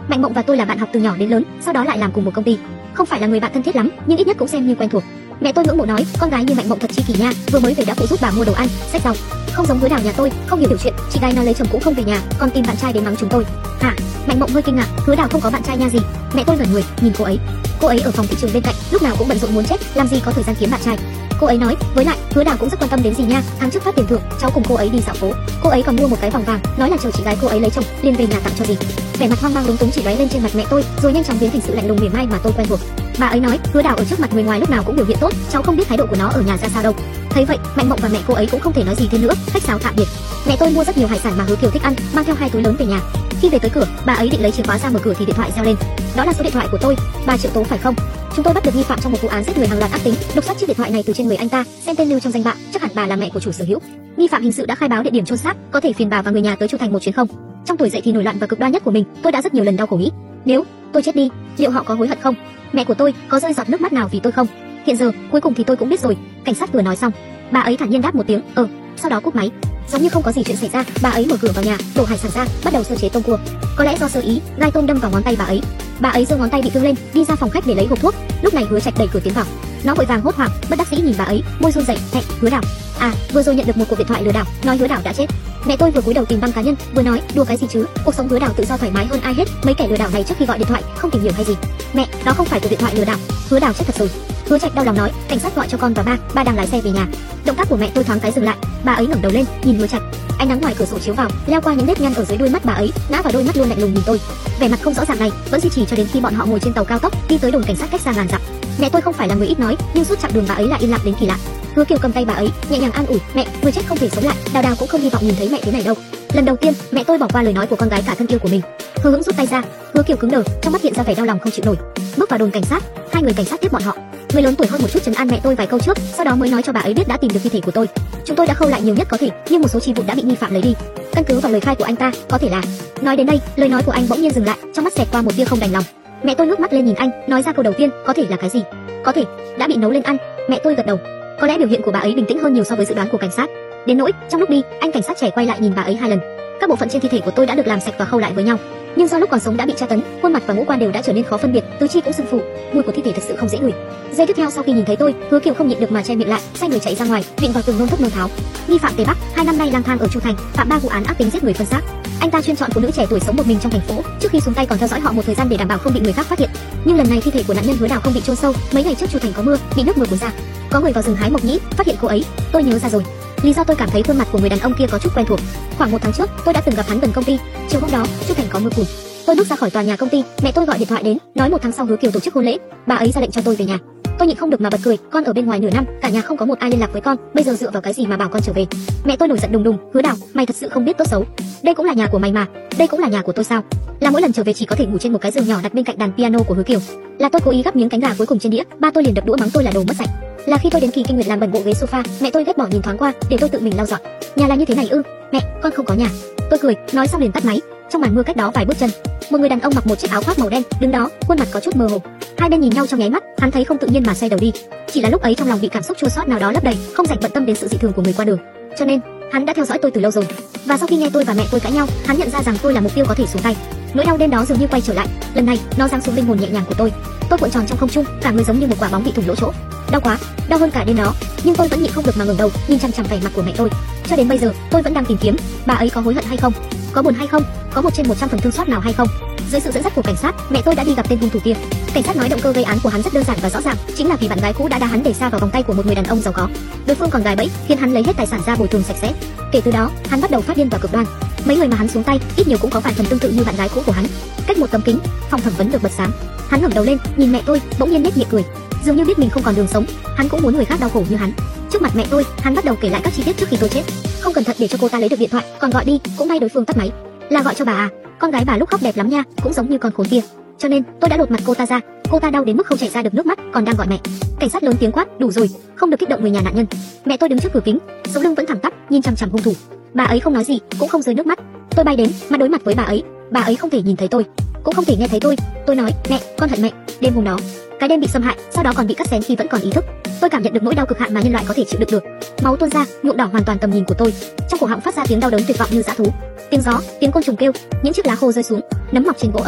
Mạnh Mộng và tôi là bạn học từ nhỏ đến lớn, sau đó lại làm cùng một công ty. Không phải là người bạn thân thiết lắm, nhưng ít nhất cũng xem như quen thuộc. Mẹ tôi ngưỡng mộ nói, con gái như Mạnh Mộng thật chi kỷ nha, vừa mới về đã phụ giúp bà mua đồ ăn, xách rau. Không giống Hứa Đào nhà tôi, không hiểu điều chuyện, chị gái nó lấy chồng cũng không về nhà, còn tìm bạn trai đến mắng chúng tôi. Hả? Mạnh Mộng hơi kinh ngạc, Hứa Đào không có bạn trai nha gì? Mẹ tôi ngẩn người, nhìn cô ấy. Cô ấy ở phòng thị trường bên cạnh, lúc nào cũng bận rộn muốn chết, làm gì có thời gian kiếm bạn trai. Cô ấy nói, với lại Hứa Đào cũng rất quan tâm đến gì nha, tháng trước phát tiền thưởng, cháu cùng cô ấy đi dạo phố, cô ấy còn mua một cái vòng vàng, nói là chờ chị gái cô ấy lấy chồng, liền về nhà tặng cho gì. Vẻ mặt hoang mang lúng túng chỉ lóe lên trên mặt mẹ tôi, rồi nhanh chóng biến thành sự lạnh lùng mỉa mai mà tôi quen thuộc. Bà ấy nói, Hứa Đào ở trước mặt người ngoài lúc nào cũng biểu hiện tốt, cháu không biết thái độ của nó ở nhà ra sao đâu. Thấy vậy, Mạnh Mộng và mẹ cô ấy cũng không thể nói gì thêm nữa, khách sáo tạm biệt. Mẹ tôi mua rất nhiều hải sản mà Hứa Kiều thích ăn, mang theo hai túi lớn về nhà. Khi về tới cửa, bà ấy định lấy chìa khóa ra mở cửa thì điện thoại reo lên. Đó là số điện thoại của tôi, bà Triệu Tố phải không? Chúng tôi bắt được nghi phạm trong một vụ án giết người hàng loạt ác tính, lục soát chiếc điện thoại này từ trên người anh ta, xem tên lưu trong danh bạ, chắc hẳn bà là mẹ của chủ sở hữu. Nghi phạm hình sự đã khai báo địa điểm chôn xác, có thể phiền bà và người nhà tới Chu Thành một chuyến không? Trong tuổi dậy thì nổi loạn và cực đoan nhất của mình, tôi đã rất nhiều lần đau khổ nghĩ, nếu tôi chết đi, liệu họ có hối hận không? Mẹ của tôi có rơi giọt nước mắt nào vì tôi không? Hiện giờ, cuối cùng thì tôi cũng biết rồi. Cảnh sát vừa nói xong, bà ấy thản nhiên đáp một tiếng, ờ, sau đó cúp máy. Giống như không có gì chuyện xảy ra, bà ấy mở cửa vào nhà, đổ hải sản ra, bắt đầu sơ chế tôm cua. Có lẽ do sơ ý, gai tôm đâm vào ngón tay bà ấy. Bà ấy giơ ngón tay bị thương lên, đi ra phòng khách để lấy hộp thuốc. Lúc này Hứa Trạch đẩy cửa tiến vào. Nó vội vàng hốt hoảng, bất đắc dĩ nhìn bà ấy, môi run rẩy, "Mẹ, Hứa Đào. À, vừa rồi nhận được một cuộc điện thoại lừa đảo, nói Hứa Đào đã chết." Mẹ tôi vừa cúi đầu tìm băng cá nhân, vừa nói, "Đùa cái gì chứ? Cuộc sống Hứa Đào tự do thoải mái hơn ai hết. Mấy kẻ lừa đảo này trước khi gọi điện thoại không tìm hiểu hay gì?" "Mẹ, đó không phải cuộc điện thoại lừa đảo. Hứa Đào chết thật rồi." Hứa Trạch đau lòng nói, "Cảnh sát gọi cho con và ba, ba đang lái xe về nhà." Động tác của mẹ tôi thoáng cái dừng lại, bà ấy ngẩng đầu lên, nhìn Hứa Trạch. Ánh nắng ngoài cửa sổ chiếu vào, leo qua những nếp nhăn ở dưới đuôi mắt bà ấy, ngã vào đôi mắt luôn lạnh lùng nhìn tôi. Vẻ mặt không rõ ràng này vẫn duy trì cho đến khi bọn họ ngồi trên tàu cao tốc đi tới đồn cảnh sát cách xa ngàn dặm. Mẹ tôi không phải là người ít nói, nhưng suốt chặng đường bà ấy lại im lặng đến kỳ lạ. Hứa Kiều cầm tay bà ấy, nhẹ nhàng an ủi, "Mẹ, người chết không thể sống lại, Đào Đào cũng không hy vọng nhìn thấy mẹ thế này đâu." Lần đầu tiên, mẹ tôi bỏ qua lời nói của con gái cả thân yêu của mình. Hứa Hững rút tay ra, Hứa Kiều cứng đờ, trong mắt hiện ra vẻ đau lòng không chịu nổi. Bước vào đồn cảnh sát, hai người cảnh sát tiếp bọn họ. Người lớn tuổi hơn một chút trấn an mẹ tôi vài câu trước, sau đó mới nói cho bà ấy biết đã tìm được thi thể của tôi. Chúng tôi đã khâu lại nhiều nhất có thể, nhưng một số chi vụn đã bị nghi phạm lấy đi. Căn cứ vào lời khai của anh ta, có thể là. Nói đến đây, lời nói của anh bỗng nhiên dừng lại, trong mắt xẹt qua một tia không đành lòng. Mẹ tôi ngước mắt lên nhìn anh, nói ra câu đầu tiên, "Có thể là cái gì?" "Có thể đã bị nấu lên ăn." Mẹ tôi gật đầu. Có lẽ biểu hiện của bà ấy bình tĩnh hơn nhiều so với dự đoán của cảnh sát. Đến nỗi, trong lúc đi, anh cảnh sát trẻ quay lại nhìn bà ấy hai lần. Các bộ phận trên thi thể của tôi đã được làm sạch và khâu lại với nhau, nhưng do lúc còn sống đã bị tra tấn, khuôn mặt và ngũ quan đều đã trở nên khó phân biệt, tứ chi cũng sưng phù, mùi của thi thể thật sự không dễ ngửi. Giây tiếp theo sau khi nhìn thấy tôi, Hứa Kiều không nhịn được mà che miệng lại, xoay người chạy ra ngoài, vịn vào tường nôn thốc nôn tháo. Nghi phạm Tề Bắc, hai năm nay lang thang ở Chu Thành, phạm ba vụ án ác tính giết người phân xác. Anh ta chuyên chọn phụ nữ trẻ tuổi sống một mình trong thành phố, trước khi xuống tay còn theo dõi họ một thời gian để đảm bảo không bị người khác phát hiện. Nhưng lần này thi thể của nạn nhân Hứa Đào không bị chôn sâu, mấy ngày trước Chu Thành có mưa, bị nước mưa cuốn ra. Có người vào rừng hái mộc nhĩ, phát hiện cô ấy. Tôi nhớ ra rồi. Lý do tôi cảm thấy khuôn mặt của người đàn ông kia có chút quen thuộc. Khoảng một tháng trước, tôi đã từng gặp hắn gần công ty. Chiều hôm đó, Chu Thành có mưa phùn. Tôi bước ra khỏi tòa nhà công ty, mẹ tôi gọi điện thoại đến, nói một tháng sau Hứa Kiều tổ chức hôn lễ, bà ấy ra lệnh cho tôi về nhà. Tôi nhịn không được mà bật cười, con ở bên ngoài nửa năm, cả nhà không có một ai liên lạc với con, bây giờ dựa vào cái gì mà bảo con trở về? Mẹ tôi nổi giận đùng đùng, Hứa Đào, mày thật sự không biết tốt xấu. Đây cũng là nhà của mày mà, đây cũng là nhà của tôi sao? Là mỗi lần trở về chỉ có thể ngủ trên một cái giường nhỏ đặt bên cạnh đàn piano của Hứa Kiều. Là tôi cố ý gắp miếng cánh gà cuối cùng trên đĩa, ba tôi liền đập đũa mắng tôi là đồ mất sạch. Là khi tôi đến Kỳ Kinh Nguyệt làm bẩn bộ ghế sofa, mẹ tôi ghét bỏ nhìn thoáng qua, để tôi tự mình lau dọn. Nhà là như thế này ư? Mẹ, con không có nhà. Tôi cười, nói xong liền tắt máy. Trong màn mưa cách đó vài bước chân, một người đàn ông mặc một chiếc áo khoác màu đen đứng đó, khuôn mặt có chút mơ hồ. Hai bên nhìn nhau trong nháy mắt, hắn thấy không tự nhiên mà xoay đầu đi. Chỉ là lúc ấy trong lòng bị cảm xúc chua xót nào đó lấp đầy, không dành bận tâm đến sự dị thường của người qua đường. Cho nên, hắn đã theo dõi tôi từ lâu rồi. Và sau khi nghe tôi và mẹ tôi cãi nhau, hắn nhận ra rằng tôi là mục tiêu có thể xuống tay. Nỗi đau đêm đó dường như quay trở lại, lần này nó giáng xuống linh hồn nhẹ nhàng của tôi. Tôi cuộn tròn trong không trung, cả người giống như một quả bóng bị thủng lỗ chỗ. Đau quá, đau hơn cả đêm đó, nhưng tôi vẫn nhịn không được mà ngẩng đầu, nhìn chằm chằm vẻ mặt của mẹ tôi. Cho đến bây giờ, tôi vẫn đang tìm kiếm, bà ấy có hối hận hay không, có buồn hay không, có một trên một trăm phần thương xót nào hay không. Dưới sự dẫn dắt của cảnh sát, mẹ tôi đã đi gặp tên hung thủ kia. Cảnh sát nói động cơ gây án của hắn rất đơn giản và rõ ràng, chính là vì bạn gái cũ đã đá hắn để sa vào vòng tay của một người đàn ông giàu có. Đối phương còn gài bẫy, khiến hắn lấy hết tài sản ra bồi thường sạch sẽ. Kể từ đó, hắn bắt đầu phát điên và cực đoan. Mấy người mà hắn xuống tay, ít nhiều cũng có vài phần tương tự như bạn gái cũ của hắn. Cách một tấm kính, phòng thẩm vấn được bật sáng. Hắn ngẩng đầu lên, nhìn mẹ tôi, bỗng nhiên nhếch miệng cười. Dường như biết mình không còn đường sống, hắn cũng muốn người khác đau khổ như hắn. Trước mặt mẹ tôi, hắn bắt đầu kể lại các chi tiết trước khi tôi chết. Không cẩn thận để cho cô ta lấy được điện thoại, còn gọi đi, cũng may đối phương tắt máy. Là gọi cho bà à? Con gái bà lúc khóc đẹp lắm nha, cũng giống như con khốn kia. Cho nên, tôi đã đột mặt cô ta ra. Cô ta đau đến mức không chảy ra được nước mắt, còn đang gọi mẹ. Cảnh sát lớn tiếng quát, đủ rồi, không được kích động người nhà nạn nhân. Mẹ tôi đứng trước cửa kính, sống lưng vẫn thẳng tắp, nhìn chằm chằm hung thủ. Bà ấy không nói gì, cũng không rơi nước mắt. Tôi bay đến, mặt đối mặt với bà ấy. Bà ấy không thể nhìn thấy tôi, cũng không thể nghe thấy tôi. Tôi nói, mẹ, con hận mẹ. Đêm hôm đó, cái đêm bị xâm hại, sau đó còn bị cắt xén khi vẫn còn ý thức. Tôi cảm nhận được nỗi đau cực hạn mà nhân loại có thể chịu đựng được. Máu tuôn ra, nhuộm đỏ hoàn toàn tầm nhìn của tôi. Trong cổ họng phát ra tiếng đau đớn tuyệt vọng như dã thú. Tiếng gió, tiếng côn trùng kêu, những chiếc lá khô rơi xuống, nấm mọc trên gỗ ẩm.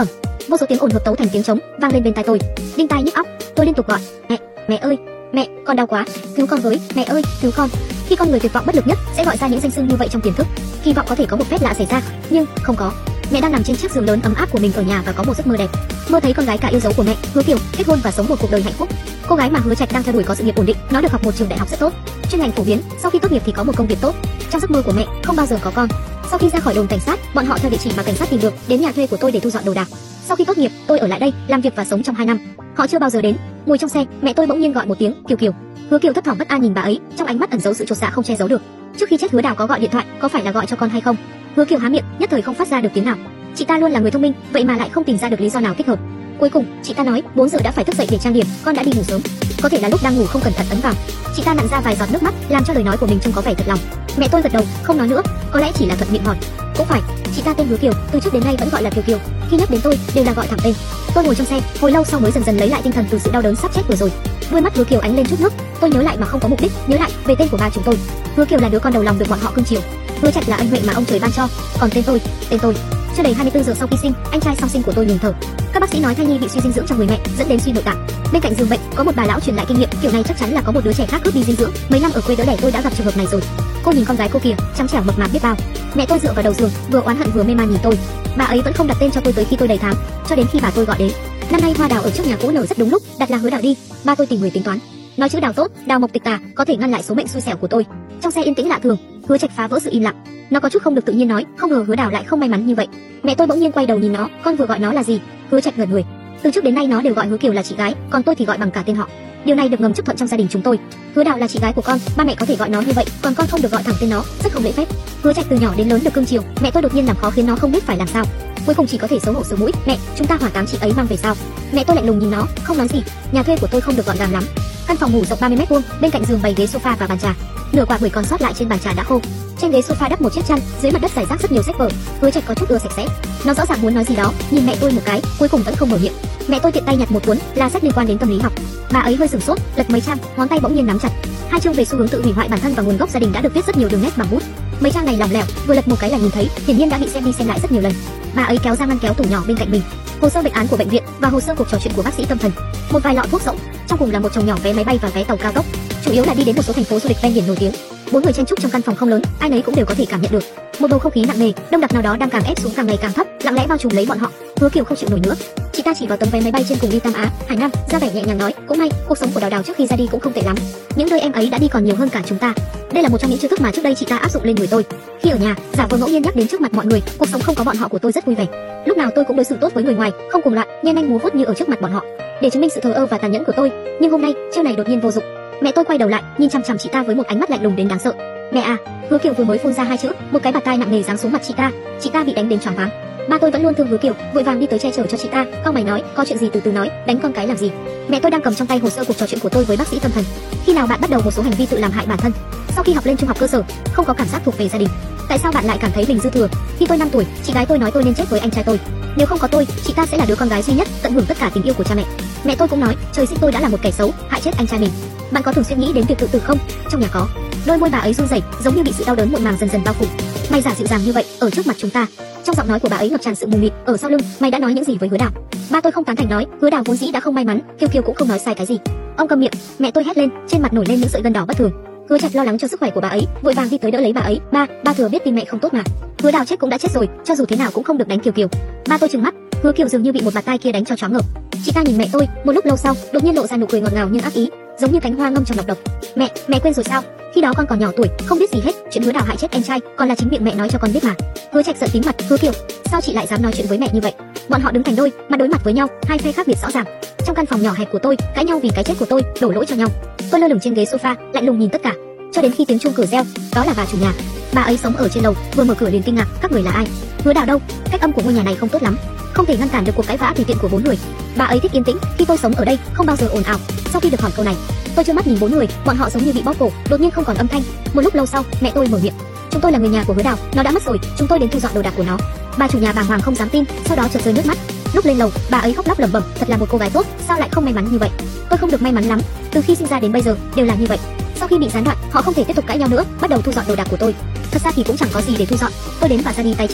vô số tiếng ồn hợp tấu thành tiếng trống vang lên bên tai tôi, đinh tai nhức óc. Tôi liên tục gọi, mẹ, mẹ ơi, mẹ, con đau quá, cứu con với, mẹ ơi, cứu con. Khi con người tuyệt vọng bất lực nhất sẽ gọi ra những danh xưng như vậy trong tiềm thức, kỳ vọng có thể có một phép lạ xảy ra, nhưng không có. Mẹ đang nằm trên chiếc giường lớn ấm áp của mình ở nhà và có một giấc mơ đẹp, mơ thấy con gái cả yêu dấu của mẹ, Hứa Kiều, kết hôn và sống một cuộc đời hạnh phúc. Cô gái mà Hứa Trạch đang theo đuổi có sự nghiệp ổn định, nó được học một trường đại học rất tốt, chuyên ngành phổ biến, sau khi tốt nghiệp thì có một công việc tốt. Trong giấc mơ của mẹ không bao giờ có con. Sau khi ra khỏi đồn cảnh sát, bọn họ theo địa chỉ mà cảnh sát tìm được đến nhà thuê của tôi để thu dọn đồ đạc. Sau khi tốt nghiệp, tôi ở lại đây làm việc và sống trong hai năm. Họ chưa bao giờ đến. Ngồi trong xe, mẹ tôi bỗng nhiên gọi một tiếng, Kiều Kiều. Hứa Kiều thấp thỏm bất an nhìn bà ấy, trong ánh mắt ẩn giấu sự chột dạ không che giấu được. Trước khi chết Hứa Đào có gọi điện thoại, có phải là gọi cho con hay không? Hứa Kiều há miệng, nhất thời không phát ra được tiếng nào. Chị ta luôn là người thông minh, vậy mà lại không tìm ra được lý do nào thích hợp. Cuối cùng, chị ta nói, bốn giờ đã phải thức dậy để trang điểm, con đã đi ngủ sớm. Có thể là lúc đang ngủ không cẩn thận ấn vào. Chị ta nặn ra vài giọt nước mắt, làm cho lời nói của mình trông có vẻ thật lòng. Mẹ tôi gật đầu, không nói nữa, có lẽ chỉ là thuận miệng hỏi. Cũng phải, chị ta tên Hứa Kiều, từ trước đến nay vẫn gọi là Kiều Kiều. Khi nhắc đến tôi, đều là gọi thẳng tên. Tôi ngồi trong xe, hồi lâu sau mới dần dần lấy lại tinh thần từ sự đau đớn sắp chết vừa rồi. Đôi mắt Hứa Kiều ánh lên chút nước, tôi nhớ lại mà không có mục đích, nhớ lại về tên của ba chúng tôi. Hứa Kiều là đứa con đầu lòng được bọn họ cưng chiều. Hứa Trạch là ân huệ mà ông trời ban cho, còn tên tôi, tên tôi. Chưa đầy hai mươi tư giờ sau khi sinh, anh trai song sinh của tôi ngừng thở. Các bác sĩ nói thai nhi bị suy dinh dưỡng trong người mẹ, dẫn đến suy nội tạng. Bên cạnh giường bệnh, có một bà lão truyền lại kinh nghiệm, kiểu này chắc chắn là có một đứa trẻ khác cướp đi dinh dưỡng. Mấy năm ở quê đỡ đẻ tôi đã gặp trường hợp này rồi. Cô nhìn con gái cô kìa, trắng trẻo mập mạp biết bao. Mẹ tôi dựa vào đầu giường, vừa oán hận vừa mê man nhìn tôi. Bà ấy vẫn không đặt tên cho tôi tới khi tôi đầy tháng, cho đến khi bà tôi gọi đến. Năm nay hoa đào ở trước nhà cũ nở rất đúng lúc, đặt là Hứa Đào đi. Ba tôi tìm người tính toán, nói chữ đào tốt, đào mộc tịch tà, có thể ngăn lại số mệnh xui xẻo của tôi. Trong xe yên tĩnh lạ thường, Hứa Trạch phá vỡ sự im lặng. Nó có chút không được tự nhiên nói, không ngờ Hứa Đào lại không may mắn như vậy. Mẹ tôi bỗng nhiên quay đầu nhìn nó, con vừa gọi nó là gì? Hứa Trạch ngẩn người. Từ trước đến nay nó đều gọi Hứa Kiều là chị gái, còn tôi thì gọi bằng cả tên họ. Điều này được ngầm chấp thuận trong gia đình chúng tôi. Hứa Đào là chị gái của con, ba mẹ có thể gọi nó như vậy, còn con không được gọi thẳng tên nó, rất không lễ phép. Hứa Trạch từ nhỏ đến lớn được cưng chiều, mẹ tôi đột nhiên làm khó khiến nó không biết phải làm sao. Cuối cùng chỉ có thể xấu hổ sờ mũi, mẹ, chúng ta hỏa táng chị ấy mang về sao? Mẹ tôi lạnh lùng nhìn nó, không nói gì. Nhà thuê của tôi không được gọn gàng lắm. Căn phòng ngủ rộng ba mươi mét vuông, bên cạnh giường bày ghế sofa và bàn trà. Nửa quả bưởi còn sót lại trên bàn trà đã khô. Trên ghế sofa đắp một chiếc chăn, dưới mặt đất rải rác rất nhiều sách vở. Hứa Trạch có chút ưa sạch sẽ. Nó rõ ràng muốn nói gì đó, nhìn mẹ tôi một cái, cuối cùng vẫn không mở miệng. Mẹ tôi tiện tay nhặt một cuốn, là sách liên quan đến tâm lý học. Bà ấy hơi sửng sốt, lật mấy trang, ngón tay bỗng nhiên nắm chặt. Hai chương về xu hướng tự hủy hoại bản thân và nguồn gốc gia đình đã được viết rất nhiều đường nét bằng bút. Mấy trang này lỏng lẻo, vừa lật một cái là nhìn thấy, hiển nhiên đã bị xem đi xem lại rất nhiều lần. Bà ấy kéo ra ngăn kéo tủ nhỏ bên cạnh mình, hồ sơ bệnh án của bệnh viện và hồ sơ cuộc trò chuyện của bác sĩ tâm thần, một vài lọ thuốc rỗng, trong cùng là một chồng nhỏ vé máy bay và vé tàu cao tốc, chủ yếu là đi đến một số thành phố du lịch ven biển nổi tiếng. Bốn người chen chúc trong căn phòng không lớn, ai nấy cũng đều có thể cảm nhận được một bầu không khí nặng nề, đông đặc nào đó đang càng ép xuống càng ngày càng thấp, lặng lẽ bao trùm lấy bọn họ. Hứa Kiều không chịu nổi nữa, chị ta chỉ vào tấm vé máy bay trên cùng đi Tam Á, Hải Nam, ra vẻ nhẹ nhàng nói, cũng may, cuộc sống của Đào Đào trước khi ra đi cũng không tệ lắm. Những nơi em ấy đã đi còn nhiều hơn cả chúng ta. Đây là một trong những chiêu thức mà trước đây chị ta áp dụng lên người tôi. Khi ở nhà, giả vờ ngẫu nhiên nhắc đến trước mặt mọi người, cuộc sống không có bọn họ của tôi rất vui vẻ. Lúc nào tôi cũng đối xử tốt với người ngoài, không cùng loạn, nhen anh múa vuốt như ở trước mặt bọn họ, để chứng minh sự thờ ơ và tàn nhẫn của tôi. Nhưng hôm nay, chiêu này đột nhiên vô dụng. Mẹ tôi quay đầu lại, nhìn chằm chằm chị ta với một ánh mắt lạnh lùng đến đáng sợ. Mẹ à, Hứa Kiều vừa mới phun ra hai chữ, một cái bạt tai nặng nề giáng xuống mặt chị ta. Chị ta bị đánh đến choáng váng. Ba tôi vẫn luôn thương Hứa Kiều, vội vàng đi tới che chở cho chị ta. Cau mày nói, có chuyện gì từ từ nói, đánh con cái làm gì? Mẹ tôi đang cầm trong tay hồ sơ cuộc trò chuyện của tôi với bác sĩ tâm thần. Khi nào bạn bắt đầu một số hành vi tự làm hại bản thân? Sau khi học lên trung học cơ sở, không có cảm giác thuộc về gia đình. Tại sao bạn lại cảm thấy mình dư thừa? Khi tôi năm tuổi, chị gái tôi nói tôi nên chết với anh trai tôi. Nếu không có tôi, chị ta sẽ là đứa con gái duy nhất, tận hưởng tất cả tình yêu của cha mẹ. Mẹ tôi cũng nói, trời sinh tôi đã là một kẻ xấu, hại chết anh trai mình. Bạn có thường suy nghĩ đến việc tự tử không? Trong nhà có. Đôi môi bà ấy run rẩy, giống như bị sự đau đớn muộn màng dần dần bao phủ. Mày giả dịu dàng như vậy, ở trước mặt chúng ta. Trong giọng nói của bà ấy ngập tràn sự mù mịt. Ở sau lưng, mày đã nói những gì với Hứa Đào? Ba tôi không tán thành nói, Hứa Đào vốn dĩ đã không may mắn, Kiều Kiều cũng không nói sai cái gì. Ông câm miệng. Mẹ tôi hét lên, trên mặt nổi lên những sợi gân đỏ bất thường. Hứa Trạch lo lắng cho sức khỏe của bà ấy, vội vàng đi tới đỡ lấy bà ấy. Ba, ba thừa biết tin mẹ không tốt mà. Hứa Đào chết cũng đã chết rồi, cho dù thế nào cũng không được đánh Kiều Kiều. Ba tôi trừng mắt. Hứa Kiều dường như bị một bạt tai kia đánh cho choáng ngợp. Chị ta nhìn mẹ tôi, một lúc lâu sau, đột nhiên lộ ra nụ cười ngọt ngào nhưng ác ý, giống như cánh hoa ngâm trong nọc độc. Mẹ, mẹ quên rồi sao? Khi đó con còn nhỏ tuổi, không biết gì hết, chuyện Hứa Đào hại chết em trai, còn là chính miệng mẹ nói cho con biết mà. Hứa Trạch giận tím mặt. Hứa Kiều, sao chị lại dám nói chuyện với mẹ như vậy? Bọn họ đứng thành đôi, mặt đối mặt với nhau, hai phe khác biệt rõ ràng. Trong căn phòng nhỏ hẹp của tôi, cãi nhau vì cái chết của tôi, đổ lỗi cho nhau. Tôi lơ lửng trên ghế sofa, lạnh lùng nhìn tất cả, cho đến khi tiếng chuông cửa reo. Đó là bà chủ nhà. Bà ấy sống ở trên lầu, vừa mở cửa liền kinh ngạc, các người là ai? Hứa Đào đâu? Cách âm của ngôi nhà này không tốt lắm, không thể ngăn cản được cuộc cãi vã tùy tiện của bốn người. Bà ấy thích yên tĩnh, khi tôi sống ở đây, không bao giờ ồn ào. Sau khi được hỏi câu này, tôi trơ mắt nhìn bốn người, bọn họ giống như bị bóp cổ, đột nhiên không còn âm thanh. Một lúc lâu sau, mẹ tôi mở miệng, chúng tôi là người nhà của Hứa Đào, nó đã mất rồi, chúng tôi đến thu dọn đồ đạc của nó. Bà chủ nhà bàng hoàng không dám tin, sau đó chợt rơi nước mắt. Lúc lên lầu, bà ấy khóc lóc lẩm bẩm, thật là một cô gái tốt, sao lại không may mắn như vậy? Tôi không được may mắn lắm, từ khi sinh ra đến bây giờ đều là như vậy. Sau khi bị gián đoạn, họ không thể tiếp tục cãi nhau nữa, bắt đầu thu dọn đồ đạc của tôi. Thật ra thì cũng chẳng có gì để thu dọn, tôi đến và ra đi tay trắng.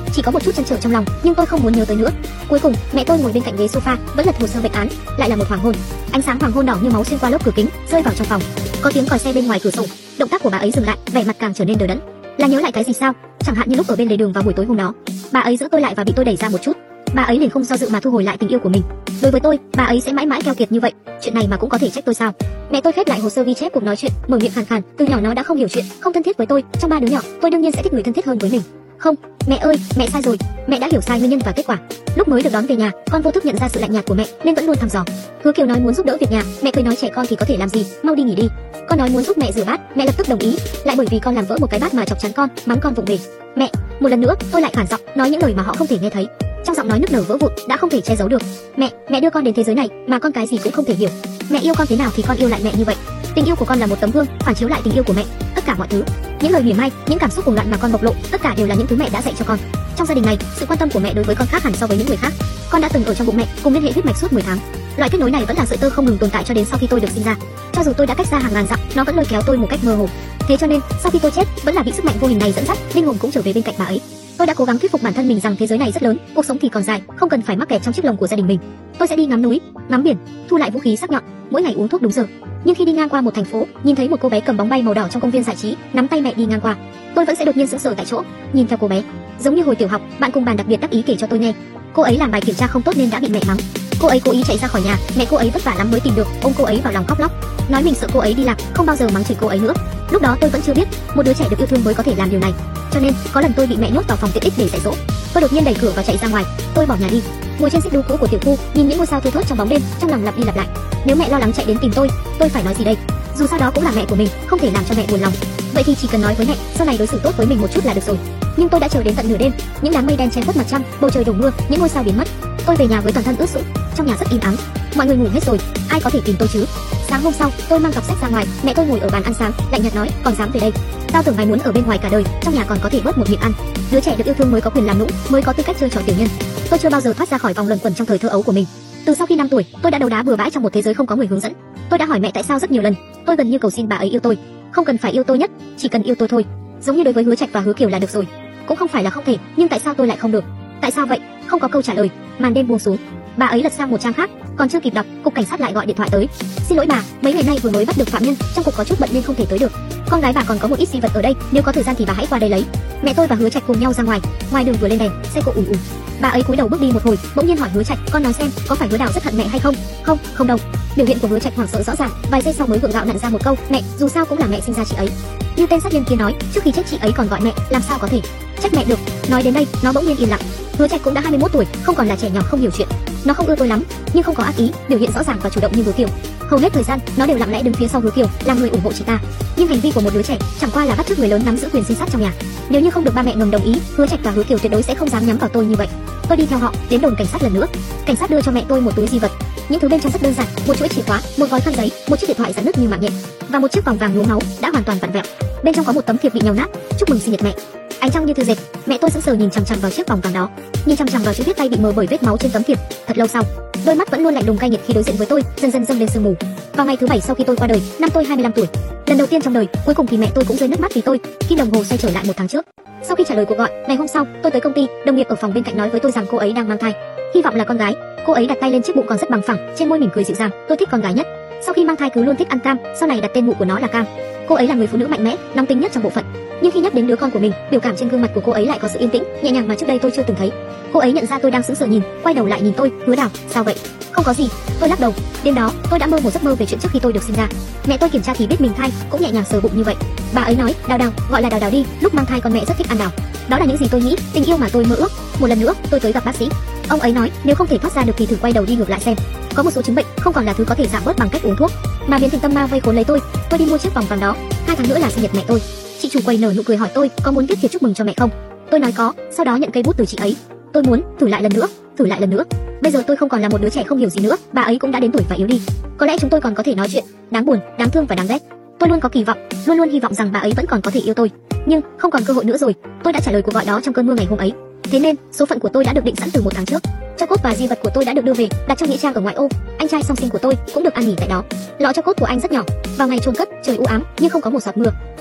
chỉ có một chút chăn trở trong lòng, nhưng tôi không muốn nhớ tới nữa. Cuối cùng, mẹ tôi ngồi bên cạnh ghế sofa, vẫn lật hồ sơ bệnh án, lại là một hoàng hôn. Ánh sáng hoàng hôn đỏ như máu xuyên qua lớp cửa kính, rơi vào trong phòng. Có tiếng còi xe bên ngoài cửa sổ, động tác của bà ấy dừng lại, vẻ mặt càng trở nên đờ đẫn. Là nhớ lại cái gì sao? Chẳng hạn như lúc ở bên lề đường vào buổi tối hôm đó, bà ấy giữ tôi lại và bị tôi đẩy ra một chút. Bà ấy liền không do dự mà thu hồi lại tình yêu của mình. Đối với tôi, bà ấy sẽ mãi mãi keo kiệt như vậy. Chuyện này mà cũng có thể trách tôi sao? Mẹ tôi khép lại hồ sơ ghi chép cuộc nói chuyện, mở miệng khàn khàn, từ nhỏ nó đã không hiểu chuyện, không thân thiết với tôi. Trong ba đứa nhỏ, tôi đương nhiên sẽ thích người thân thiết hơn với mình. Không, mẹ ơi, mẹ sai rồi. Mẹ đã hiểu sai nguyên nhân và kết quả. Lúc mới được đón về nhà, con vô thức nhận ra sự lạnh nhạt của mẹ, nên vẫn luôn thăm dò. Hứa Kiều nói muốn giúp đỡ việc nhà, mẹ cười nói trẻ con thì có thể làm gì, mau đi nghỉ đi. Con nói muốn giúp mẹ rửa bát, mẹ lập tức đồng ý, lại bởi vì con làm vỡ một cái bát mà chọc chắn con, mắng con vụng về. Mẹ, một lần nữa, tôi lại khản giọng, nói những lời mà họ không thể nghe thấy. Trong giọng nói nức nở vỡ vụn, đã không thể che giấu được. Mẹ, mẹ đưa con đến thế giới này, mà con cái gì cũng không thể hiểu. Mẹ yêu con thế nào thì con yêu lại mẹ như vậy. Tình yêu của con là một tấm gương, phản chiếu lại tình yêu của mẹ. Tất cả mọi thứ, những lời mỉa mai, những cảm xúc cuồng loạn mà con bộc lộ, tất cả đều là những thứ mẹ đã dạy cho con. Trong gia đình này, sự quan tâm của mẹ đối với con khác hẳn so với những người khác. Con đã từng ở trong bụng mẹ, cùng liên hệ huyết mạch suốt mười tháng. Loại kết nối này vẫn là sợi tơ không ngừng tồn tại cho đến sau khi tôi được sinh ra. Cho dù tôi đã cách xa hàng ngàn dặm, nó vẫn lôi kéo tôi một cách mơ hồ. Thế cho nên, sau khi tôi chết, vẫn là bị sức mạnh vô hình này dẫn dắt, linh hồn cũng trở về bên cạnh bà ấy. Tôi đã cố gắng thuyết phục bản thân mình rằng thế giới này rất lớn, cuộc sống thì còn dài, không cần phải mắc kẹt trong chiếc lồng của gia đình mình. Tôi sẽ đi ngắm núi, ngắm biển, thu lại vũ khí sắc nhọn, mỗi ngày uống thuốc đúng giờ. Nhưng khi đi ngang qua một thành phố, nhìn thấy một cô bé cầm bóng bay màu đỏ trong công viên giải trí, nắm tay mẹ đi ngang qua, tôi vẫn sẽ đột nhiên sững sờ tại chỗ, nhìn theo cô bé. Giống như hồi tiểu học, bạn cùng bàn đặc biệt đắc ý kể cho tôi nghe, cô ấy làm bài kiểm tra không tốt nên đã bị mẹ mắng. Cô ấy cố ý chạy ra khỏi nhà, mẹ cô ấy vất vả lắm mới tìm được, ôm cô ấy vào lòng khóc lóc, nói mình sợ cô ấy đi lạc, không bao giờ mắng chửi cô ấy nữa. Lúc đó tôi vẫn chưa biết, một đứa trẻ được yêu thương mới có thể làm điều này. Cho nên, có lần tôi bị mẹ nhốt vào phòng tiện ích để dạy dỗ. Tôi đột nhiên đẩy cửa và chạy ra ngoài, tôi bỏ nhà đi, ngồi trên xích đu cũ của tiểu khu, nhìn những ngôi sao thưa thớt trong bóng đêm, trong lòng lặp đi lặp lại, nếu mẹ lo lắng chạy đến tìm tôi, tôi phải nói gì đây? Dù sao đó cũng là mẹ của mình, không thể làm cho mẹ buồn lòng. Vậy thì chỉ cần nói với mẹ, sau này đối xử tốt với mình một chút là được rồi. Nhưng tôi đã chờ đến tận nửa đêm, những đám mây đen che khuất mặt trăng, bầu trời đổ mưa, những ngôi sao biến mất. Tôi về nhà với toàn thân ướt sũng, trong nhà rất im ắng, mọi người ngủ hết rồi, ai có thể tìm tôi chứ? Sáng hôm sau, tôi mang cặp sách ra ngoài, mẹ tôi ngồi ở bàn ăn sáng, lạnh nhạt nói, còn dám về đây? Tao tưởng mày muốn ở bên ngoài cả đời, trong nhà còn có thể bớt một miệng ăn. Đứa trẻ được yêu thương mới có quyền làm nũng, mới có tư cách chơi trò tiểu nhân. Tôi chưa bao giờ thoát ra khỏi vòng luẩn quẩn trong thời thơ ấu của mình. Từ sau khi năm tuổi, tôi đã đấu đá bừa bãi trong một thế giới không có người hướng dẫn. Tôi đã hỏi mẹ tại sao rất nhiều lần, tôi gần như cầu xin bà ấy yêu tôi. Không cần phải yêu tôi nhất, chỉ cần yêu tôi thôi. Giống như đối với Hứa Trạch và Hứa Kiều là được rồi. Cũng không phải là không thể, nhưng tại sao tôi lại không được? Tại sao vậy? Không có câu trả lời. Màn đêm buông xuống, bà ấy lật sang một trang khác, còn chưa kịp đọc, cục cảnh sát lại gọi điện thoại tới. Xin lỗi bà, mấy ngày nay vừa mới bắt được phạm nhân, trong cục có chút bận nên không thể tới được. Con gái bà còn có một ít di vật ở đây, nếu có thời gian thì bà hãy qua đây lấy. Mẹ tôi và Hứa Trạch cùng nhau ra ngoài, ngoài đường vừa lên đèn, xe cộ ùn ùn. Bà ấy cúi đầu bước đi một hồi, bỗng nhiên hỏi Hứa Trạch, con nói xem, có phải Hứa Đào rất hận mẹ hay không? Không, không đâu. Biểu hiện của Hứa Trạch hoảng sợ rõ ràng, vài giây sau mới gượng gạo nặn ra một câu, mẹ, dù sao cũng là mẹ sinh ra chị ấy. Như tên sát nhân kia nói, trước khi chết chị ấy còn gọi mẹ, làm sao có thể trách mẹ được? Nói đến đây, nó bỗng nhiên im lặng. Hứa Trạch cũng đã hai mươi mốt tuổi, không còn là trẻ nhỏ không hiểu chuyện. Nó không ưa tôi lắm, nhưng không có ác ý, biểu hiện rõ ràng và chủ động như Hứa Kiều. Hầu hết thời gian, nó đều lặng lẽ đứng phía sau Hứa Kiều, làm người ủng hộ chị ta. Nhưng hành vi của một đứa trẻ chẳng qua là bắt chước người lớn nắm giữ quyền sinh sát trong nhà. Nếu như không được ba mẹ ngầm đồng ý, Hứa Trạch và Hứa Kiều tuyệt đối sẽ không dám nhắm vào tôi như vậy. Tôi đi theo họ đến đồn cảnh sát lần nữa. Cảnh sát đưa cho mẹ tôi một túi di vật, những thứ bên trong rất đơn giản, một chuỗi chìa khóa, một gói khăn giấy, một chiếc điện thoại rạn nứt như mạng nhện và một chiếc vòng vàng nhuốm máu đã hoàn toàn vặn vẹo. Bên trong có một tấm thiệp bị nhàu nát, chúc mừng sinh nhật mẹ. Ánh trăng như thư dệt, mẹ tôi sững sờ nhìn chằm chằm vào chiếc vòng vàng đó, nhìn chằm chằm vào chữ viết tay bị mờ bởi vết máu trên tấm thiệp. Thật lâu sau, đôi mắt vẫn luôn lạnh lùng cay nghiệt khi đối diện với tôi, dần dần dâng lên sương mù. Vào ngày thứ bảy sau khi tôi qua đời, năm tôi hai mươi lăm tuổi, lần đầu tiên trong đời, cuối cùng thì mẹ tôi cũng rơi nước mắt vì tôi. Kim đồng hồ xoay trở lại một tháng trước. Sau khi trả lời cuộc gọi, ngày hôm sau, tôi tới công ty, đồng nghiệp ở phòng bên cạnh nói với tôi rằng cô ấy đang mang thai, hy vọng là con gái. Cô ấy đặt tay lên chiếc bụng còn rất bằng phẳng, trên môi mỉm cười dịu dàng, tôi thích con gái nhất. Sau khi mang thai cứ luôn thích ăn cam, sau này đặt tên mụ của nó là Cam. Cô ấy là người phụ nữ mạnh mẽ, nóng tính nhất trong bộ phận. Nhưng khi nhắc đến đứa con của mình, biểu cảm trên gương mặt của cô ấy lại có sự yên tĩnh, nhẹ nhàng mà trước đây tôi chưa từng thấy. Cô ấy nhận ra tôi đang sững sờ nhìn, quay đầu lại nhìn tôi, Hứa Đào, sao vậy? Không có gì, tôi lắc đầu. Đêm đó, tôi đã mơ một giấc mơ về chuyện trước khi tôi được sinh ra. Mẹ tôi kiểm tra thì biết mình thai, cũng nhẹ nhàng sờ bụng như vậy. Bà ấy nói, Đào Đào, gọi là Đào Đào đi, lúc mang thai con mẹ rất thích ăn đào. Đó là những gì tôi nghĩ, tình yêu mà tôi mơ ước. Một lần nữa, tôi tới gặp bác sĩ. Ông ấy nói, nếu không thể thoát ra được thì thử quay đầu đi ngược lại xem. Có một số chứng bệnh không còn là thứ có thể giảm bớt bằng cách uống thuốc, mà biến thành tâm ma vây khốn lấy tôi. Tôi đi mua chiếc vòng vàng đó. Hai tháng nữa là sinh nhật mẹ tôi. Chị chủ quầy nở nụ cười hỏi tôi có muốn viết thiệp chúc mừng cho mẹ không. Tôi nói có, sau đó nhận cây bút từ chị ấy. Tôi muốn thử lại lần nữa, thử lại lần nữa. Bây giờ tôi không còn là một đứa trẻ không hiểu gì nữa, bà ấy cũng đã đến tuổi và yếu đi. Có lẽ chúng tôi còn có thể nói chuyện, đáng buồn, đáng thương và đáng ghét. Tôi luôn có kỳ vọng, luôn luôn hy vọng rằng bà ấy vẫn còn có thể yêu tôi. Nhưng không còn cơ hội nữa rồi. Tôi đã trả lời cuộc gọi đó trong cơn mưa ngày hôm ấy. Thế nên số phận của tôi đã được định sẵn từ một tháng trước. Cho cốt và di vật của tôi đã được đưa về, đặt trong nghĩa trang ở ngoại ô. Anh trai song sinh của tôi cũng được an nghỉ tại đó. Lọ cho cốt của anh rất nhỏ. Vào ngày chôn cất, trời u ám nhưng không có một giọt mưa.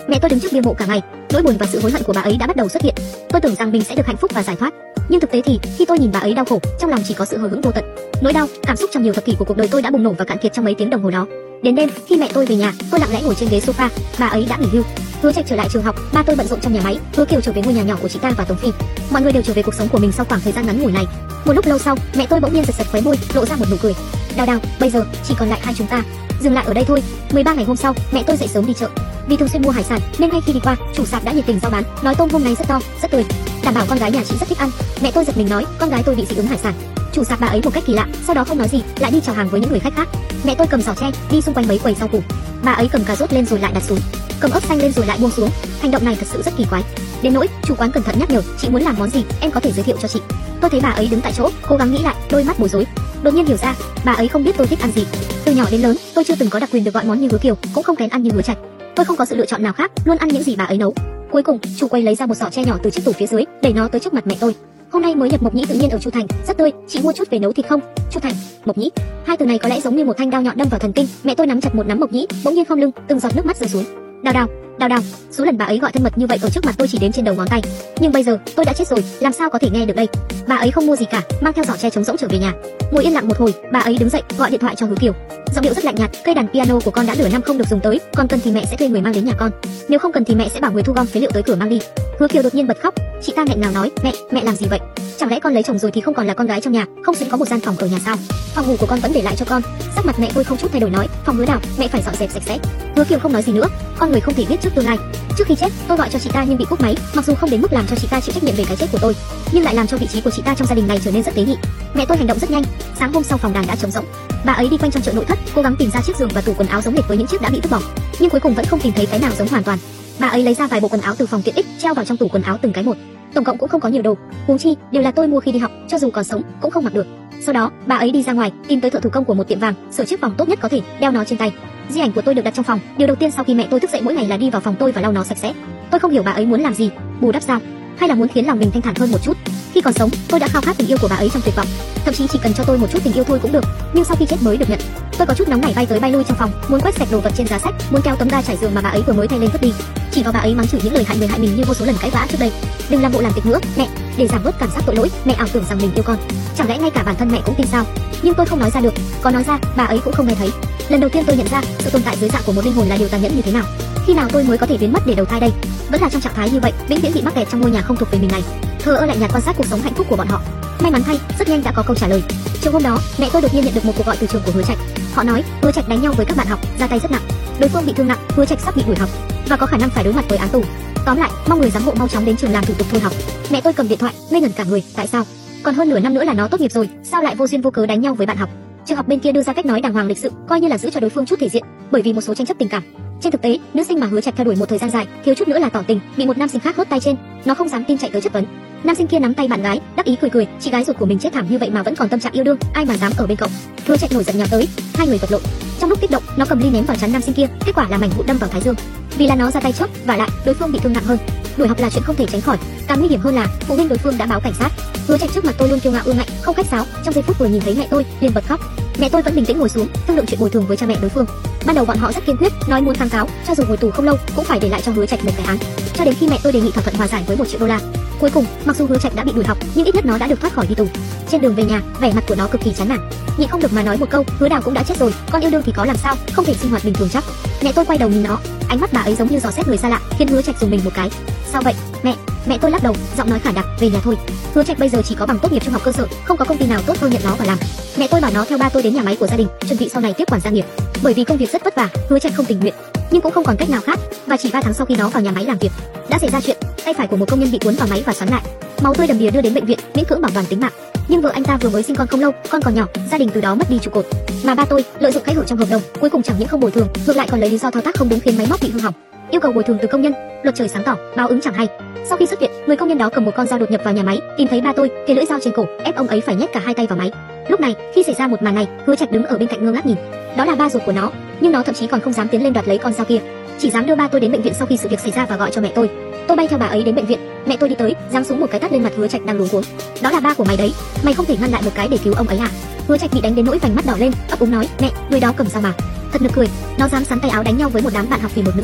Mẹ tôi đứng trước bia mộ cả ngày, nỗi buồn và sự hối hận của bà ấy đã bắt đầu xuất hiện. Tôi tưởng rằng mình sẽ được hạnh phúc và giải thoát, nhưng thực tế thì khi tôi nhìn bà ấy đau khổ, trong lòng chỉ có sự hờ hững vô tận. Nỗi đau, cảm xúc trong nhiều thập kỷ của cuộc đời tôi đã bùng nổ và cạn kiệt trong mấy tiếng đồng hồ đó. Đến đêm, khi mẹ tôi về nhà, tôi lặng lẽ ngồi trên ghế sofa, bà ấy đã nghỉ hưu. Hứa Trạch trở lại trường học, ba tôi bận rộn trong nhà máy, Hứa Kiều trở về ngôi nhà nhỏ của chị ta và Tống Phi. Mọi người đều trở về cuộc sống của mình sau khoảng thời gian ngắn ngủi này. Một lúc lâu sau, mẹ tôi bỗng nhiên giật giật khóe môi, lộ ra một nụ cười. Đào Đào, bây giờ chỉ còn lại hai chúng ta. Dừng lại ở đây thôi. mười ba ngày hôm sau, mẹ tôi dậy sớm đi chợ. Vì thường xuyên mua hải sản nên ngay khi đi qua, chủ sạp đã nhiệt tình giao bán, nói tôm hôm nay rất to, rất tươi, đảm bảo con gái nhà chị rất thích ăn. Mẹ tôi giật mình nói, con gái tôi bị dị ứng hải sản. Chủ sạp bà ấy một cách kỳ lạ, sau đó không nói gì, lại đi chào hàng với những người khách khác. Mẹ tôi cầm giỏ tre, đi xung quanh mấy quầy rau củ. Bà ấy cầm cà rốt lên rồi lại đặt xuống, cầm ớt xanh lên rồi lại buông xuống. Hành động này thật sự rất kỳ quái. Đến nỗi chủ quán cẩn thận nhắc nhở, chị muốn làm món gì, em có thể giới thiệu cho chị. Tôi thấy bà ấy đứng tại chỗ, cố gắng nghĩ lại, đôi mắt bối rối. Đột nhiên hiểu ra, bà ấy không biết tôi thích ăn gì. Từ nhỏ đến lớn, tôi chưa từng có đặc quyền được gọi món như Hứa Kiều, cũng không kén ăn như Hứa Trạch. Tôi không có sự lựa chọn nào khác, luôn ăn những gì bà ấy nấu. Cuối cùng, chủ quầy lấy ra một giỏ tre nhỏ từ chiếc tủ phía dưới, đẩy nó tới trước mặt mẹ tôi. Hôm nay mới nhập mộc nhĩ tự nhiên ở Chu Thành, rất tươi, chị mua chút về nấu thịt không? Chu Thành, mộc nhĩ, hai từ này có lẽ giống như một thanh đao nhọn đâm vào thần kinh. Mẹ tôi nắm chặt một nắm mộc nhĩ, bỗng nhiên khom lưng, từng giọt nước mắt rơi xuống. Đào Đào, Đào Đào. Số lần bà ấy gọi thân mật như vậy ở trước mặt tôi chỉ đếm trên đầu ngón tay. Nhưng bây giờ tôi đã chết rồi, làm sao có thể nghe được đây? Bà ấy không mua gì cả, mang theo giỏ tre trống rỗng trở về nhà. Ngồi yên lặng một hồi, bà ấy đứng dậy, gọi điện thoại cho Hứa Kiều. Giọng điệu rất lạnh nhạt, cây đàn piano của con đã nửa năm không được dùng tới, con cần thì mẹ sẽ thuê người mang đến nhà con. Nếu không cần thì mẹ sẽ bảo người thu gom phế liệu tới cửa mang đi. Hứa Kiều đột nhiên bật khóc, chị ta nghẹn ngào nói, mẹ, mẹ làm gì vậy? Chẳng lẽ con lấy chồng rồi thì không còn là con gái trong nhà, không xứng có một gian phòng ở nhà sao? Phòng ngủ của con vẫn để lại cho con. Sắc mặt mẹ tôi không chút thay đổi nói, phòng Hứa Đào, mẹ phải dọn dẹp sạch sẽ. Hứa Kiều không nói gì nữa, con người không thể biết trước tương lai. Trước khi chết, tôi gọi cho chị ta nhưng bị cúp máy, mặc dù không đến mức làm cho chị ta chịu trách nhiệm về cái chết của tôi, nhưng lại làm cho vị trí của chị ta trong gia đình này trở nên rất tế nhị. Mẹ tôi hành động rất nhanh, sáng hôm sau phòng đàn đã trống rỗng. Bà ấy đi quanh trong chợ nội thất, cố gắng tìm ra chiếc giường và tủ quần áo giống hệt với những chiếc đã bị vứt bỏ, nhưng cuối cùng vẫn không tìm thấy cái nào giống hoàn toàn. Bà ấy lấy ra vài bộ quần áo từ phòng tiện ích, treo vào trong tủ quần áo từng cái một. Tổng cộng cũng không có nhiều đồ, huống chi đều là tôi mua khi đi học, cho dù còn sống cũng không mặc được. Sau đó, bà ấy đi ra ngoài, tìm tới thợ thủ công của một tiệm vàng, sửa chiếc vòng tốt nhất có thể, đeo nó trên tay. Di ảnh của tôi được đặt trong phòng. Điều đầu tiên sau khi mẹ tôi thức dậy mỗi ngày là đi vào phòng tôi và lau nó sạch sẽ. Tôi không hiểu bà ấy muốn làm gì, bù đắp sao, hay là muốn khiến lòng mình thanh thản hơn một chút. Khi còn sống, tôi đã khao khát tình yêu của bà ấy trong tuyệt vọng, thậm chí chỉ cần cho tôi một chút tình yêu thôi cũng được. Nhưng sau khi chết mới được nhận. Tôi có chút nóng nảy bay tới bay lui trong phòng, muốn quét sạch đồ vật trên giá sách, muốn kéo tấm ga trải giường mà bà ấy vừa mới thay lên vứt đi. Chỉ vào bà ấy mắng chửi những lời hại người hại mình như vô số lần cãi vã trước đây. Đừng làm bộ làm tịch nữa, mẹ. Để giảm bớt cảm giác tội lỗi, mẹ ảo tưởng rằng mình yêu con. Chẳng lẽ ngay cả bản thân mẹ cũng tin sao? Nhưng tôi không nói ra được, có nói ra, bà ấy cũng không nghe thấy. Lần đầu tiên tôi nhận ra sự tồn tại dưới dạng của một linh hồn là điều tàn nhẫn như thế nào. Khi nào tôi mới có thể biến mất để đầu thai đây? Vẫn là trong trạng thái như vậy, vĩnh viễn bị mắc kẹt trong ngôi nhà không thuộc về mình này. Thờ ơ lạnh nhạt quan sát cuộc sống hạnh phúc của bọn họ. May mắn thay, rất nhanh đã có câu trả lời. Chiều hôm đó, mẹ tôi đột nhiên nhận được một cuộc gọi từ trường của Hứa Trạch. Họ nói, Hứa Trạch đánh nhau với các bạn học, ra tay rất nặng. Đối phương bị thương nặng, Hứa Trạch sắp bị đuổi học và có khả năng phải đối mặt với án tù. Tóm lại, mong người giám hộ mau chóng đến trường làm thủ tục thôi học. Mẹ tôi cầm điện thoại, ngây ngẩn cả người, tại sao? Còn hơn nửa năm nữa là nó tốt nghiệp rồi, sao lại vô duyên vô cớ đánh nhau với bạn học? Trường học bên kia đưa ra cách nói đàng hoàng lịch sự, coi như là giữ cho đối phương chút thể diện, bởi vì một số tranh chấp tình cảm. Trên thực tế, nữ sinh mà Hứa Trạch theo đuổi một thời gian dài, thiếu chút nữa là tỏ tình, bị một nam sinh khác hớt tay trên, nó không dám tin chạy tới chất vấn. Nam sinh kia nắm tay bạn gái, đắc ý cười cười, chị gái ruột của mình chết thảm như vậy mà vẫn còn tâm trạng yêu đương, ai mà dám ở bên cậu. Hứa Trạch nổi giận nhào tới, hai người vật lộn. Trong lúc kích động, nó cầm ly ném vào trán nam sinh kia, kết quả là mảnh vụn đâm vào thái dương. Vì là nó ra tay trước, và lại đối phương bị thương nặng hơn. Đuổi học là chuyện không thể tránh khỏi, càng nguy hiểm hơn là phụ huynh đối phương đã báo cảnh sát. Hứa Trạch trước mặt tôi luôn kiêu ngạo ương ngạnh, không khách sáo, trong giây phút vừa nhìn thấy mẹ tôi, liền bật khóc. Mẹ tôi vẫn bình tĩnh ngồi xuống, thương lượng chuyện bồi thường với cha mẹ đối phương. Ban đầu bọn họ rất kiên quyết, nói muốn kháng cáo, cho dù ngồi tù không lâu cũng phải để lại cho Hứa Trạch một cái án. Cho đến khi mẹ tôi đề nghị thỏa thuận hòa giải với một triệu đô la. Cuối cùng, mặc dù Hứa Trạch đã bị đuổi học, nhưng ít nhất nó đã được thoát khỏi đi tù. Trên đường về nhà, vẻ mặt của nó cực kỳ chán nản, nhịn không được mà nói một câu, Hứa Đào cũng đã chết rồi, con yêu đương thì có làm sao, không thể sinh hoạt bình thường chắc. Mẹ tôi quay đầu nhìn nó, ánh mắt bà ấy giống như dò xét người xa lạ, khiến Hứa Trạch dùng mình một cái. Sao vậy, mẹ? Mẹ tôi lắc đầu, giọng nói khả đặc, về nhà thôi. Hứa Trạch bây giờ chỉ có bằng tốt nghiệp trung học cơ sở, không có công ty nào tốt hơn nhận nó vào làm. Mẹ tôi bảo nó theo ba tôi đến nhà máy của gia đình, chuẩn bị sau này tiếp quản gia nghiệp. Bởi vì công việc rất vất vả, Hứa Trạch không tình nguyện, nhưng cũng không còn cách nào khác. Và chỉ ba tháng sau khi nó vào nhà máy làm việc, đã xảy ra chuyện, tay phải của một công nhân bị cuốn vào máy và xoắn lại, máu tươi đầm đìa đưa đến bệnh viện, miễn cưỡng bảo toàn tính mạng. Nhưng vợ anh ta vừa mới sinh con không lâu, con còn nhỏ, gia đình từ đó mất đi trụ cột. Mà ba tôi lợi dụng kẽ hở trong hợp đồng, cuối cùng chẳng những không bồi thường, ngược lại còn lấy lý do thao tác không đúng khiến máy móc bị hư hỏng, yêu cầu bồi thường từ công nhân. Luật trời sáng tỏ, báo ứng chẳng hay. Sau khi xuất viện, người công nhân đó cầm một con dao đột nhập vào nhà máy, tìm thấy ba tôi, kề lưỡi dao trên cổ, ép ông ấy phải nhét cả hai tay vào máy. Lúc này, khi xảy ra một màn này, Hứa Trạch đứng ở bên cạnh ngơ ngác nhìn. Đó là ba ruột của nó, nhưng nó thậm chí còn không dám tiến lên đoạt lấy con dao kia, chỉ dám đưa ba tôi đến bệnh viện sau khi sự việc xảy ra và gọi cho mẹ tôi. Tôi bay theo bà ấy đến bệnh viện, mẹ tôi đi tới, giáng xuống một cái tát lên mặt Hứa Trạch đang luống cuống. Đó là ba của mày đấy, mày không thể ngăn lại một cái để cứu ông ấy à? Hứa Trạch bị đánh đến nỗi vành mắt đỏ lên, ấp úng nói, mẹ, người đó cầm dao mà. Thật nực cười, nó dám sắn tay áo đánh nhau với một đám bạn học vì một nữ sinh.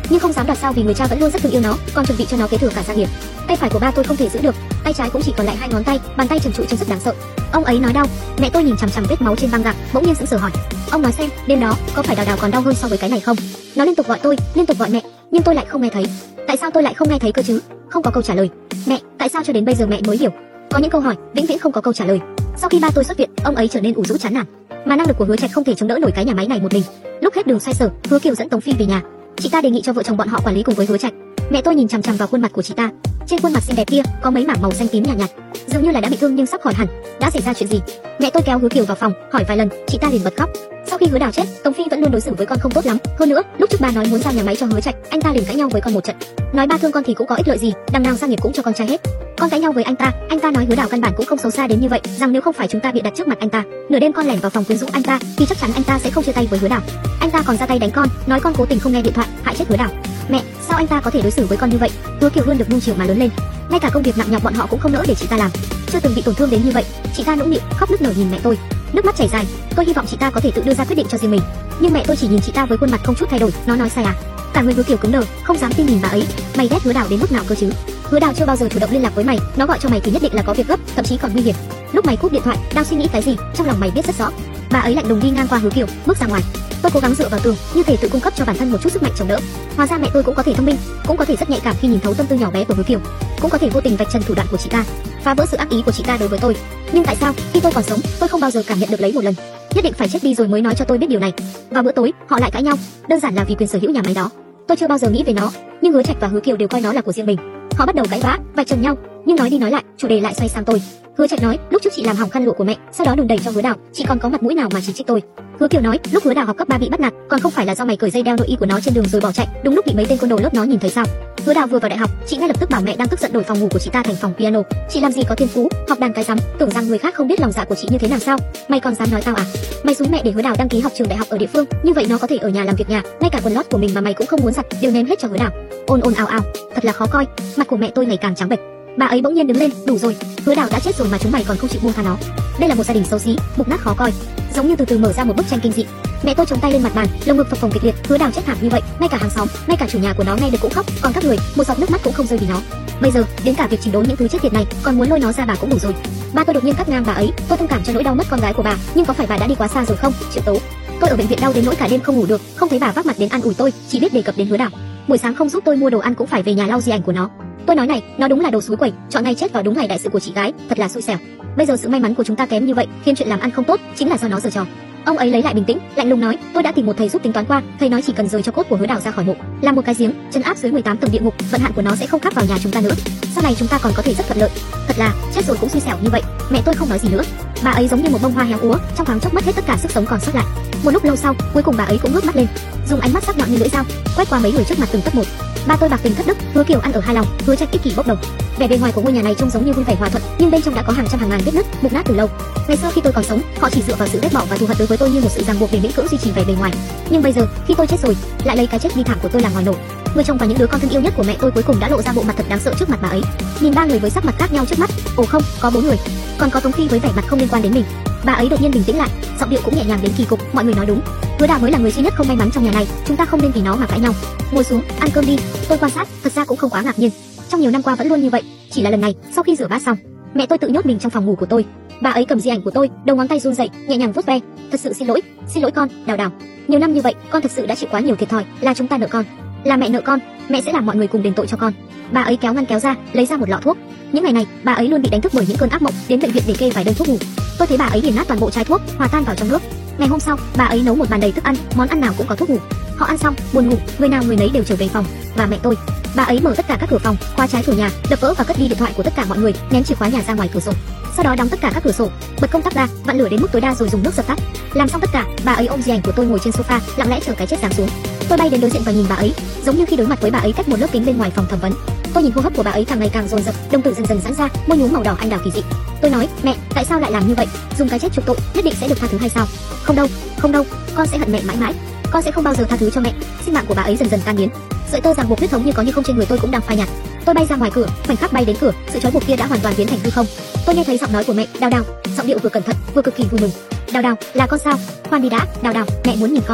nhưng không dám đoạt sao vì người cha vẫn luôn rất thương yêu nó, còn chuẩn bị cho nó kế thừa cả gia nghiệp. Tay phải của ba tôi không thể giữ được, tay trái cũng chỉ còn lại hai ngón tay, bàn tay trần trụi trông rất đáng sợ. Ông ấy nói đau. Mẹ tôi nhìn chằm chằm vết máu trên băng gạc, bỗng nhiên sững sờ hỏi: ông nói xem, đêm đó có phải Đào Đào còn đau hơn so với cái này không? Nó liên tục gọi tôi, liên tục gọi mẹ, nhưng tôi lại không nghe thấy. Tại sao tôi lại không nghe thấy cơ chứ? Không có câu trả lời. Mẹ, tại sao cho đến bây giờ mẹ mới hiểu? Có những câu hỏi vĩnh viễn không có câu trả lời. Sau khi ba tôi xuất viện, ông ấy trở nên ủ rũ chán nản, mà năng lực của Hứa Trạch không thể chống đỡ nổi cái nhà máy này một mình. Lúc hết đường xoay sở, Hứa Kiều dẫn Tống Phi về nhà. Chị ta đề nghị cho vợ chồng bọn họ quản lý cùng với Hứa Trạch. Mẹ tôi nhìn chằm chằm vào khuôn mặt của chị ta. Trên khuôn mặt xinh đẹp kia có mấy mảng màu xanh tím nhạt nhạt, dường như là đã bị thương nhưng sắp khỏi hẳn. Đã xảy ra chuyện gì? Mẹ tôi kéo Hứa Kiều vào phòng, hỏi vài lần, chị ta liền bật khóc. Sau khi Hứa Đào chết, Tống Phi vẫn luôn đối xử với con không tốt lắm. Hơn nữa, lúc trước ba nói muốn giao nhà máy cho Hứa Trạch, anh ta liền cãi nhau với con một trận. Nói ba thương con thì cũng có ích lợi gì, đằng nào gia nghiệp cũng cho con trai hết. Con cãi nhau với anh ta, anh ta nói Hứa Đào căn bản cũng không xấu xa đến như vậy, rằng nếu không phải chúng ta bị đặt trước mặt anh ta, nửa đêm con lẻn vào phòng quyến rũ anh ta, thì chắc chắn anh ta sẽ không chia tay với Hứa Đào. Anh ta còn ra tay đánh con, nói con cố tình không nghe điện thoại, hại chết Hứa Đào. Mẹ, sao anh ta có thể đối xử với con như vậy? Hứa Kiều luôn được nuông chiều mà lớn lên, ngay cả công việc nặng nhọc bọn họ cũng không nỡ để chị ta làm, chưa từng bị tổn thương đến như vậy. Chị ta nũng nịu khóc nức nở nhìn mẹ tôi, nước mắt chảy dài. Tôi hy vọng chị ta có thể tự đưa ra quyết định cho riêng mình, nhưng mẹ tôi chỉ nhìn chị ta với khuôn mặt không chút thay đổi. Nó nói sai à? Cả người Hứa Kiều cứng đờ, không dám tin nhìn bà ấy. Mày ghét Hứa Đào đến mức nào cơ chứ? Hứa Đào chưa bao giờ chủ động liên lạc với mày, nó gọi cho mày thì nhất định là có việc gấp, thậm chí còn nguy hiểm. Lúc mày cúp điện thoại, đang suy nghĩ cái gì, trong lòng mày biết rất rõ. Bà ấy lạnh lùng đi ngang qua Hứa Kiều, bước ra ngoài. Tôi cố gắng dựa vào tường, như thể tự cung cấp cho bản thân một chút sức mạnh chống đỡ. Hóa ra mẹ tôi cũng có thể thông minh, cũng có thể rất nhạy cảm khi nhìn thấu tâm tư nhỏ bé của Hứa Kiều, cũng có thể vô tình vạch trần thủ đoạn của chị ta, phá vỡ sự ác ý của chị ta đối với tôi. Nhưng tại sao khi tôi còn sống, tôi không bao giờ cảm nhận được lấy một lần? Nhất định phải chết đi rồi mới nói cho tôi biết điều này. Vào bữa tối, họ lại cãi nhau, đơn giản là vì quyền sở hữu nhà máy đó. Tôi chưa bao giờ nghĩ về nó, nhưng Hứa Trạch và Hứa Kiều đều coi nó là của riêng mình. Họ bắt đầu cãi vã, vạch trần nhau, nhưng nói đi nói lại, chủ đề lại xoay sang tôi. Hứa Trạch nói, lúc trước chị làm hỏng khăn lụa của mẹ, sau đó đùn đẩy cho Hứa Đào, chị còn có mặt mũi nào mà chỉ trích tôi? Hứa Kiều nói, lúc Hứa Đào học cấp ba bị bắt nạt, còn không phải là do mày cởi dây đeo nội y của nó trên đường rồi bỏ chạy, đúng lúc bị mấy tên côn đồ lớp nó nhìn thấy sao? Hứa Đào vừa vào đại học, chị ngay lập tức bảo mẹ đang tức giận đổi phòng ngủ của chị ta thành phòng piano. Chị làm gì có thiên phú, học đàn cái rắm, tưởng rằng người khác không biết lòng dạ của chị như thế nào sao? Mày còn dám nói tao à? Mày xúi mẹ để Hứa Đào đăng ký học trường đại học ở địa phương, như vậy nó có thể ở nhà làm việc nhà, ngay cả quần lót của mình mà mày cũng không muốn giặt, đều ném hết cho Hứa Đào. Ôn ôn ào ào, thật là khó coi. Mặt của mẹ tôi ngày càng trắng bệch. Bà ấy bỗng nhiên đứng lên, đủ rồi, Hứa Đào đã chết rồi mà chúng mày còn không chịu buông tha nó. Đây là một gia đình xấu xí, mục nát khó coi, giống như từ từ mở ra một bức tranh kinh dị. Mẹ tôi chống tay lên mặt bàn, lồng ngực phập phồng kịch liệt. Hứa Đào chết thảm như vậy, ngay cả hàng xóm, ngay cả chủ nhà của nó nghe được cũng khóc, còn các người, một giọt nước mắt cũng không rơi vì nó. Bây giờ, đến cả việc chỉnh đốn những thứ chết tiệt này, còn muốn lôi nó ra bà cũng đủ rồi. Ba tôi đột nhiên cắt ngang bà ấy, tôi thông cảm cho nỗi đau mất con gái của bà, nhưng có phải bà đã đi quá xa rồi không, Triệu Tố? Tôi ở bệnh viện đau đến nỗi cả đêm không ngủ được, không thấy bà vác mặt đến an ủi tôi, chỉ biết đề cập đến Hứa Đào. Buổi sáng không giúp tôi mua đồ ăn cũng phải về nhà lau di ảnh của nó. Tôi nói này, nó đúng là đồ xúi quẩy, chọn ngày chết vào đúng ngày đại sự của chị gái, thật là xui xẻo. Bây giờ sự may mắn của chúng ta kém như vậy, khiến chuyện làm ăn không tốt, chính là do nó giở trò. Ông ấy lấy lại bình tĩnh, lạnh lùng nói, tôi đã tìm một thầy giúp tính toán qua, thầy nói chỉ cần rời cho cốt của Hứa Đào ra khỏi mộ, làm một cái giếng, chân áp dưới mười tám tầng địa ngục, vận hạn của nó sẽ không khắc vào nhà chúng ta nữa. Sau này chúng ta còn có thể rất thuận lợi. Thật là, chết rồi cũng xui xẻo như vậy. Mẹ tôi không nói gì nữa. Bà ấy giống như một bông hoa héo úa, trong thoáng chốc mất hết tất cả sức sống còn sót lại. Một lúc lâu sau, cuối cùng bà ấy cũng ngước mắt lên, dùng ánh mắt sắc nhọn như lưỡi dao, quét qua mấy người trước mặt từng tấc một. Ba tôi bạc tình thất đức, Hứa Kiều ăn ở hai lòng, Hứa Trạch ích kỷ bốc đồng. Vẻ bề ngoài của ngôi nhà này trông giống như vui vẻ hòa thuận, nhưng bên trong đã có hàng trăm hàng ngàn vết nứt, mục nát từ lâu. Ngày xưa khi tôi còn sống, họ chỉ dựa vào sự ghét bỏ và thù hận đối với tôi như một sự ràng buộc để miễn cưỡng duy trì vẻ bề ngoài. Nhưng bây giờ, khi tôi chết rồi, lại lấy cái chết bi thảm của tôi làm ngòi nổ. Người chồng và những đứa con thân yêu nhất của mẹ tôi cuối cùng đã lộ ra bộ mặt thật đáng sợ trước mặt bà ấy. Nhìn ba người với sắc mặt khác nhau trước mắt, ồ không, có bốn người, còn có Tống Phi với vẻ mặt không liên quan đến mình. Bà ấy đột nhiên bình tĩnh lại, giọng điệu cũng nhẹ nhàng đến kỳ cục, mọi người nói đúng, Hứa Đào mới là người duy nhất không may mắn trong nhà này, chúng ta không nên vì nó mà cãi nhau. Ngồi xuống, ăn cơm đi. Tôi quan sát, thật ra cũng không quá ngạc nhiên, trong nhiều năm qua vẫn luôn như vậy, chỉ là lần này, sau khi rửa bát xong, mẹ tôi tự nhốt mình trong phòng ngủ của tôi. Bà ấy cầm di ảnh của tôi, đầu ngón tay run rẩy, nhẹ nhàng vuốt ve. Thật sự xin lỗi, xin lỗi con, Đào Đào. Nhiều năm như vậy, con thật sự đã chịu quá nhiều thiệt thòi, là chúng ta nợ con, là mẹ nợ con, mẹ sẽ làm mọi người cùng đền tội cho con. Bà ấy kéo ngăn kéo ra, lấy ra một lọ thuốc. Những ngày này, bà ấy luôn bị đánh thức bởi những cơn ác mộng, đến bệnh viện để kê vài đơn thuốc ngủ. Tôi thấy bà ấy nghiền nát toàn bộ chai thuốc, hòa tan vào trong nước. Ngày hôm sau, bà ấy nấu một bàn đầy thức ăn, món ăn nào cũng có thuốc ngủ. Họ ăn xong, buồn ngủ, người nào người nấy đều trở về phòng. Và mẹ tôi, bà ấy mở tất cả các cửa phòng, khóa trái cửa nhà, đập vỡ và cất đi điện thoại của tất cả mọi người, ném chìa khóa nhà ra ngoài cửa sổ. Sau đó đóng tất cả các cửa sổ, bật công tắc ra, vặn lửa đến mức tối đa rồi dùng nước dập tắt. Làm xong tất cả, bà ấy ôm di ảnh của tôi ngồi trên sofa, lặng lẽ chờ cái chết giáng xuống. Tôi bay đến đối diện và nhìn bà ấy, giống như khi đối mặt với bà ấy cách một lớp kính bên ngoài phòng thẩm vấn. Tôi nhìn hô hấp của bà ấy càng ngày càng dồn dập, đồng tử dần dần giãn ra, môi nhú màu đỏ anh đào kỳ dị. Tôi nói, mẹ, tại sao lại làm như vậy? Dùng cái chết chuộc tội, nhất định sẽ được tha thứ hay sao? Không đâu, không đâu, con sẽ hận mẹ mãi mãi. Con sẽ không bao giờ tha thứ cho mẹ. Sinh mạng của bà ấy dần dần tan biến, sợi tơ ràng buộc huyết thống như có như không trên người tôi cũng đang phai nhạt. Tôi bay ra ngoài cửa, khoảnh khắc bay đến cửa, sự trói buộc kia đã hoàn toàn biến thành hư không. Tôi nghe thấy giọng nói của mẹ, Đào Đào, giọng điệu vừa cẩn thận vừa cực kỳ vui mừng. Đào Đào, là con sao? Khoan đi đã, Đào Đào, mẹ muốn nhìn con.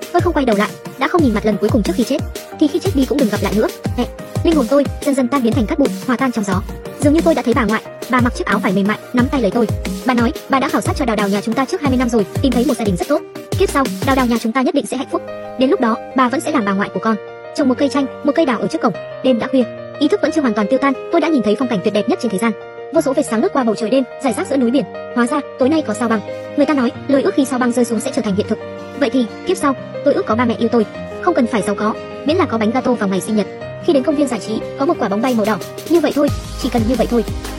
Tôi không quay đầu lại, đã không nhìn mặt lần cuối cùng trước khi chết, thì khi chết đi cũng đừng gặp lại nữa. Ẹ, linh hồn tôi dần dần tan biến thành cát bụi, hòa tan trong gió. Dường như tôi đã thấy bà ngoại, bà mặc chiếc áo vải mềm mại, nắm tay lấy tôi. Bà nói, bà đã khảo sát cho đào đào nhà chúng ta trước hai mươi năm rồi, tìm thấy một gia đình rất tốt. Kiếp sau, đào đào nhà chúng ta nhất định sẽ hạnh phúc. Đến lúc đó, bà vẫn sẽ làm bà ngoại của con. Trồng một cây chanh, một cây đào ở trước cổng. Đêm đã khuya, ý thức vẫn chưa hoàn toàn tiêu tan, tôi đã nhìn thấy phong cảnh tuyệt đẹp nhất trên thế gian. Vô số vệt sáng lướt qua bầu trời đêm, rải rác giữa núi biển. Hóa ra, tối nay có sao băng. Người ta nói, lời ước khi sao băng rơi xuống sẽ trở thành hiện thực. Vậy thì, kiếp sau, tôi ước có ba mẹ yêu tôi, không cần phải giàu có, miễn là có bánh gato vào ngày sinh nhật. Khi đến công viên giải trí, có một quả bóng bay màu đỏ. Như vậy thôi, chỉ cần như vậy thôi.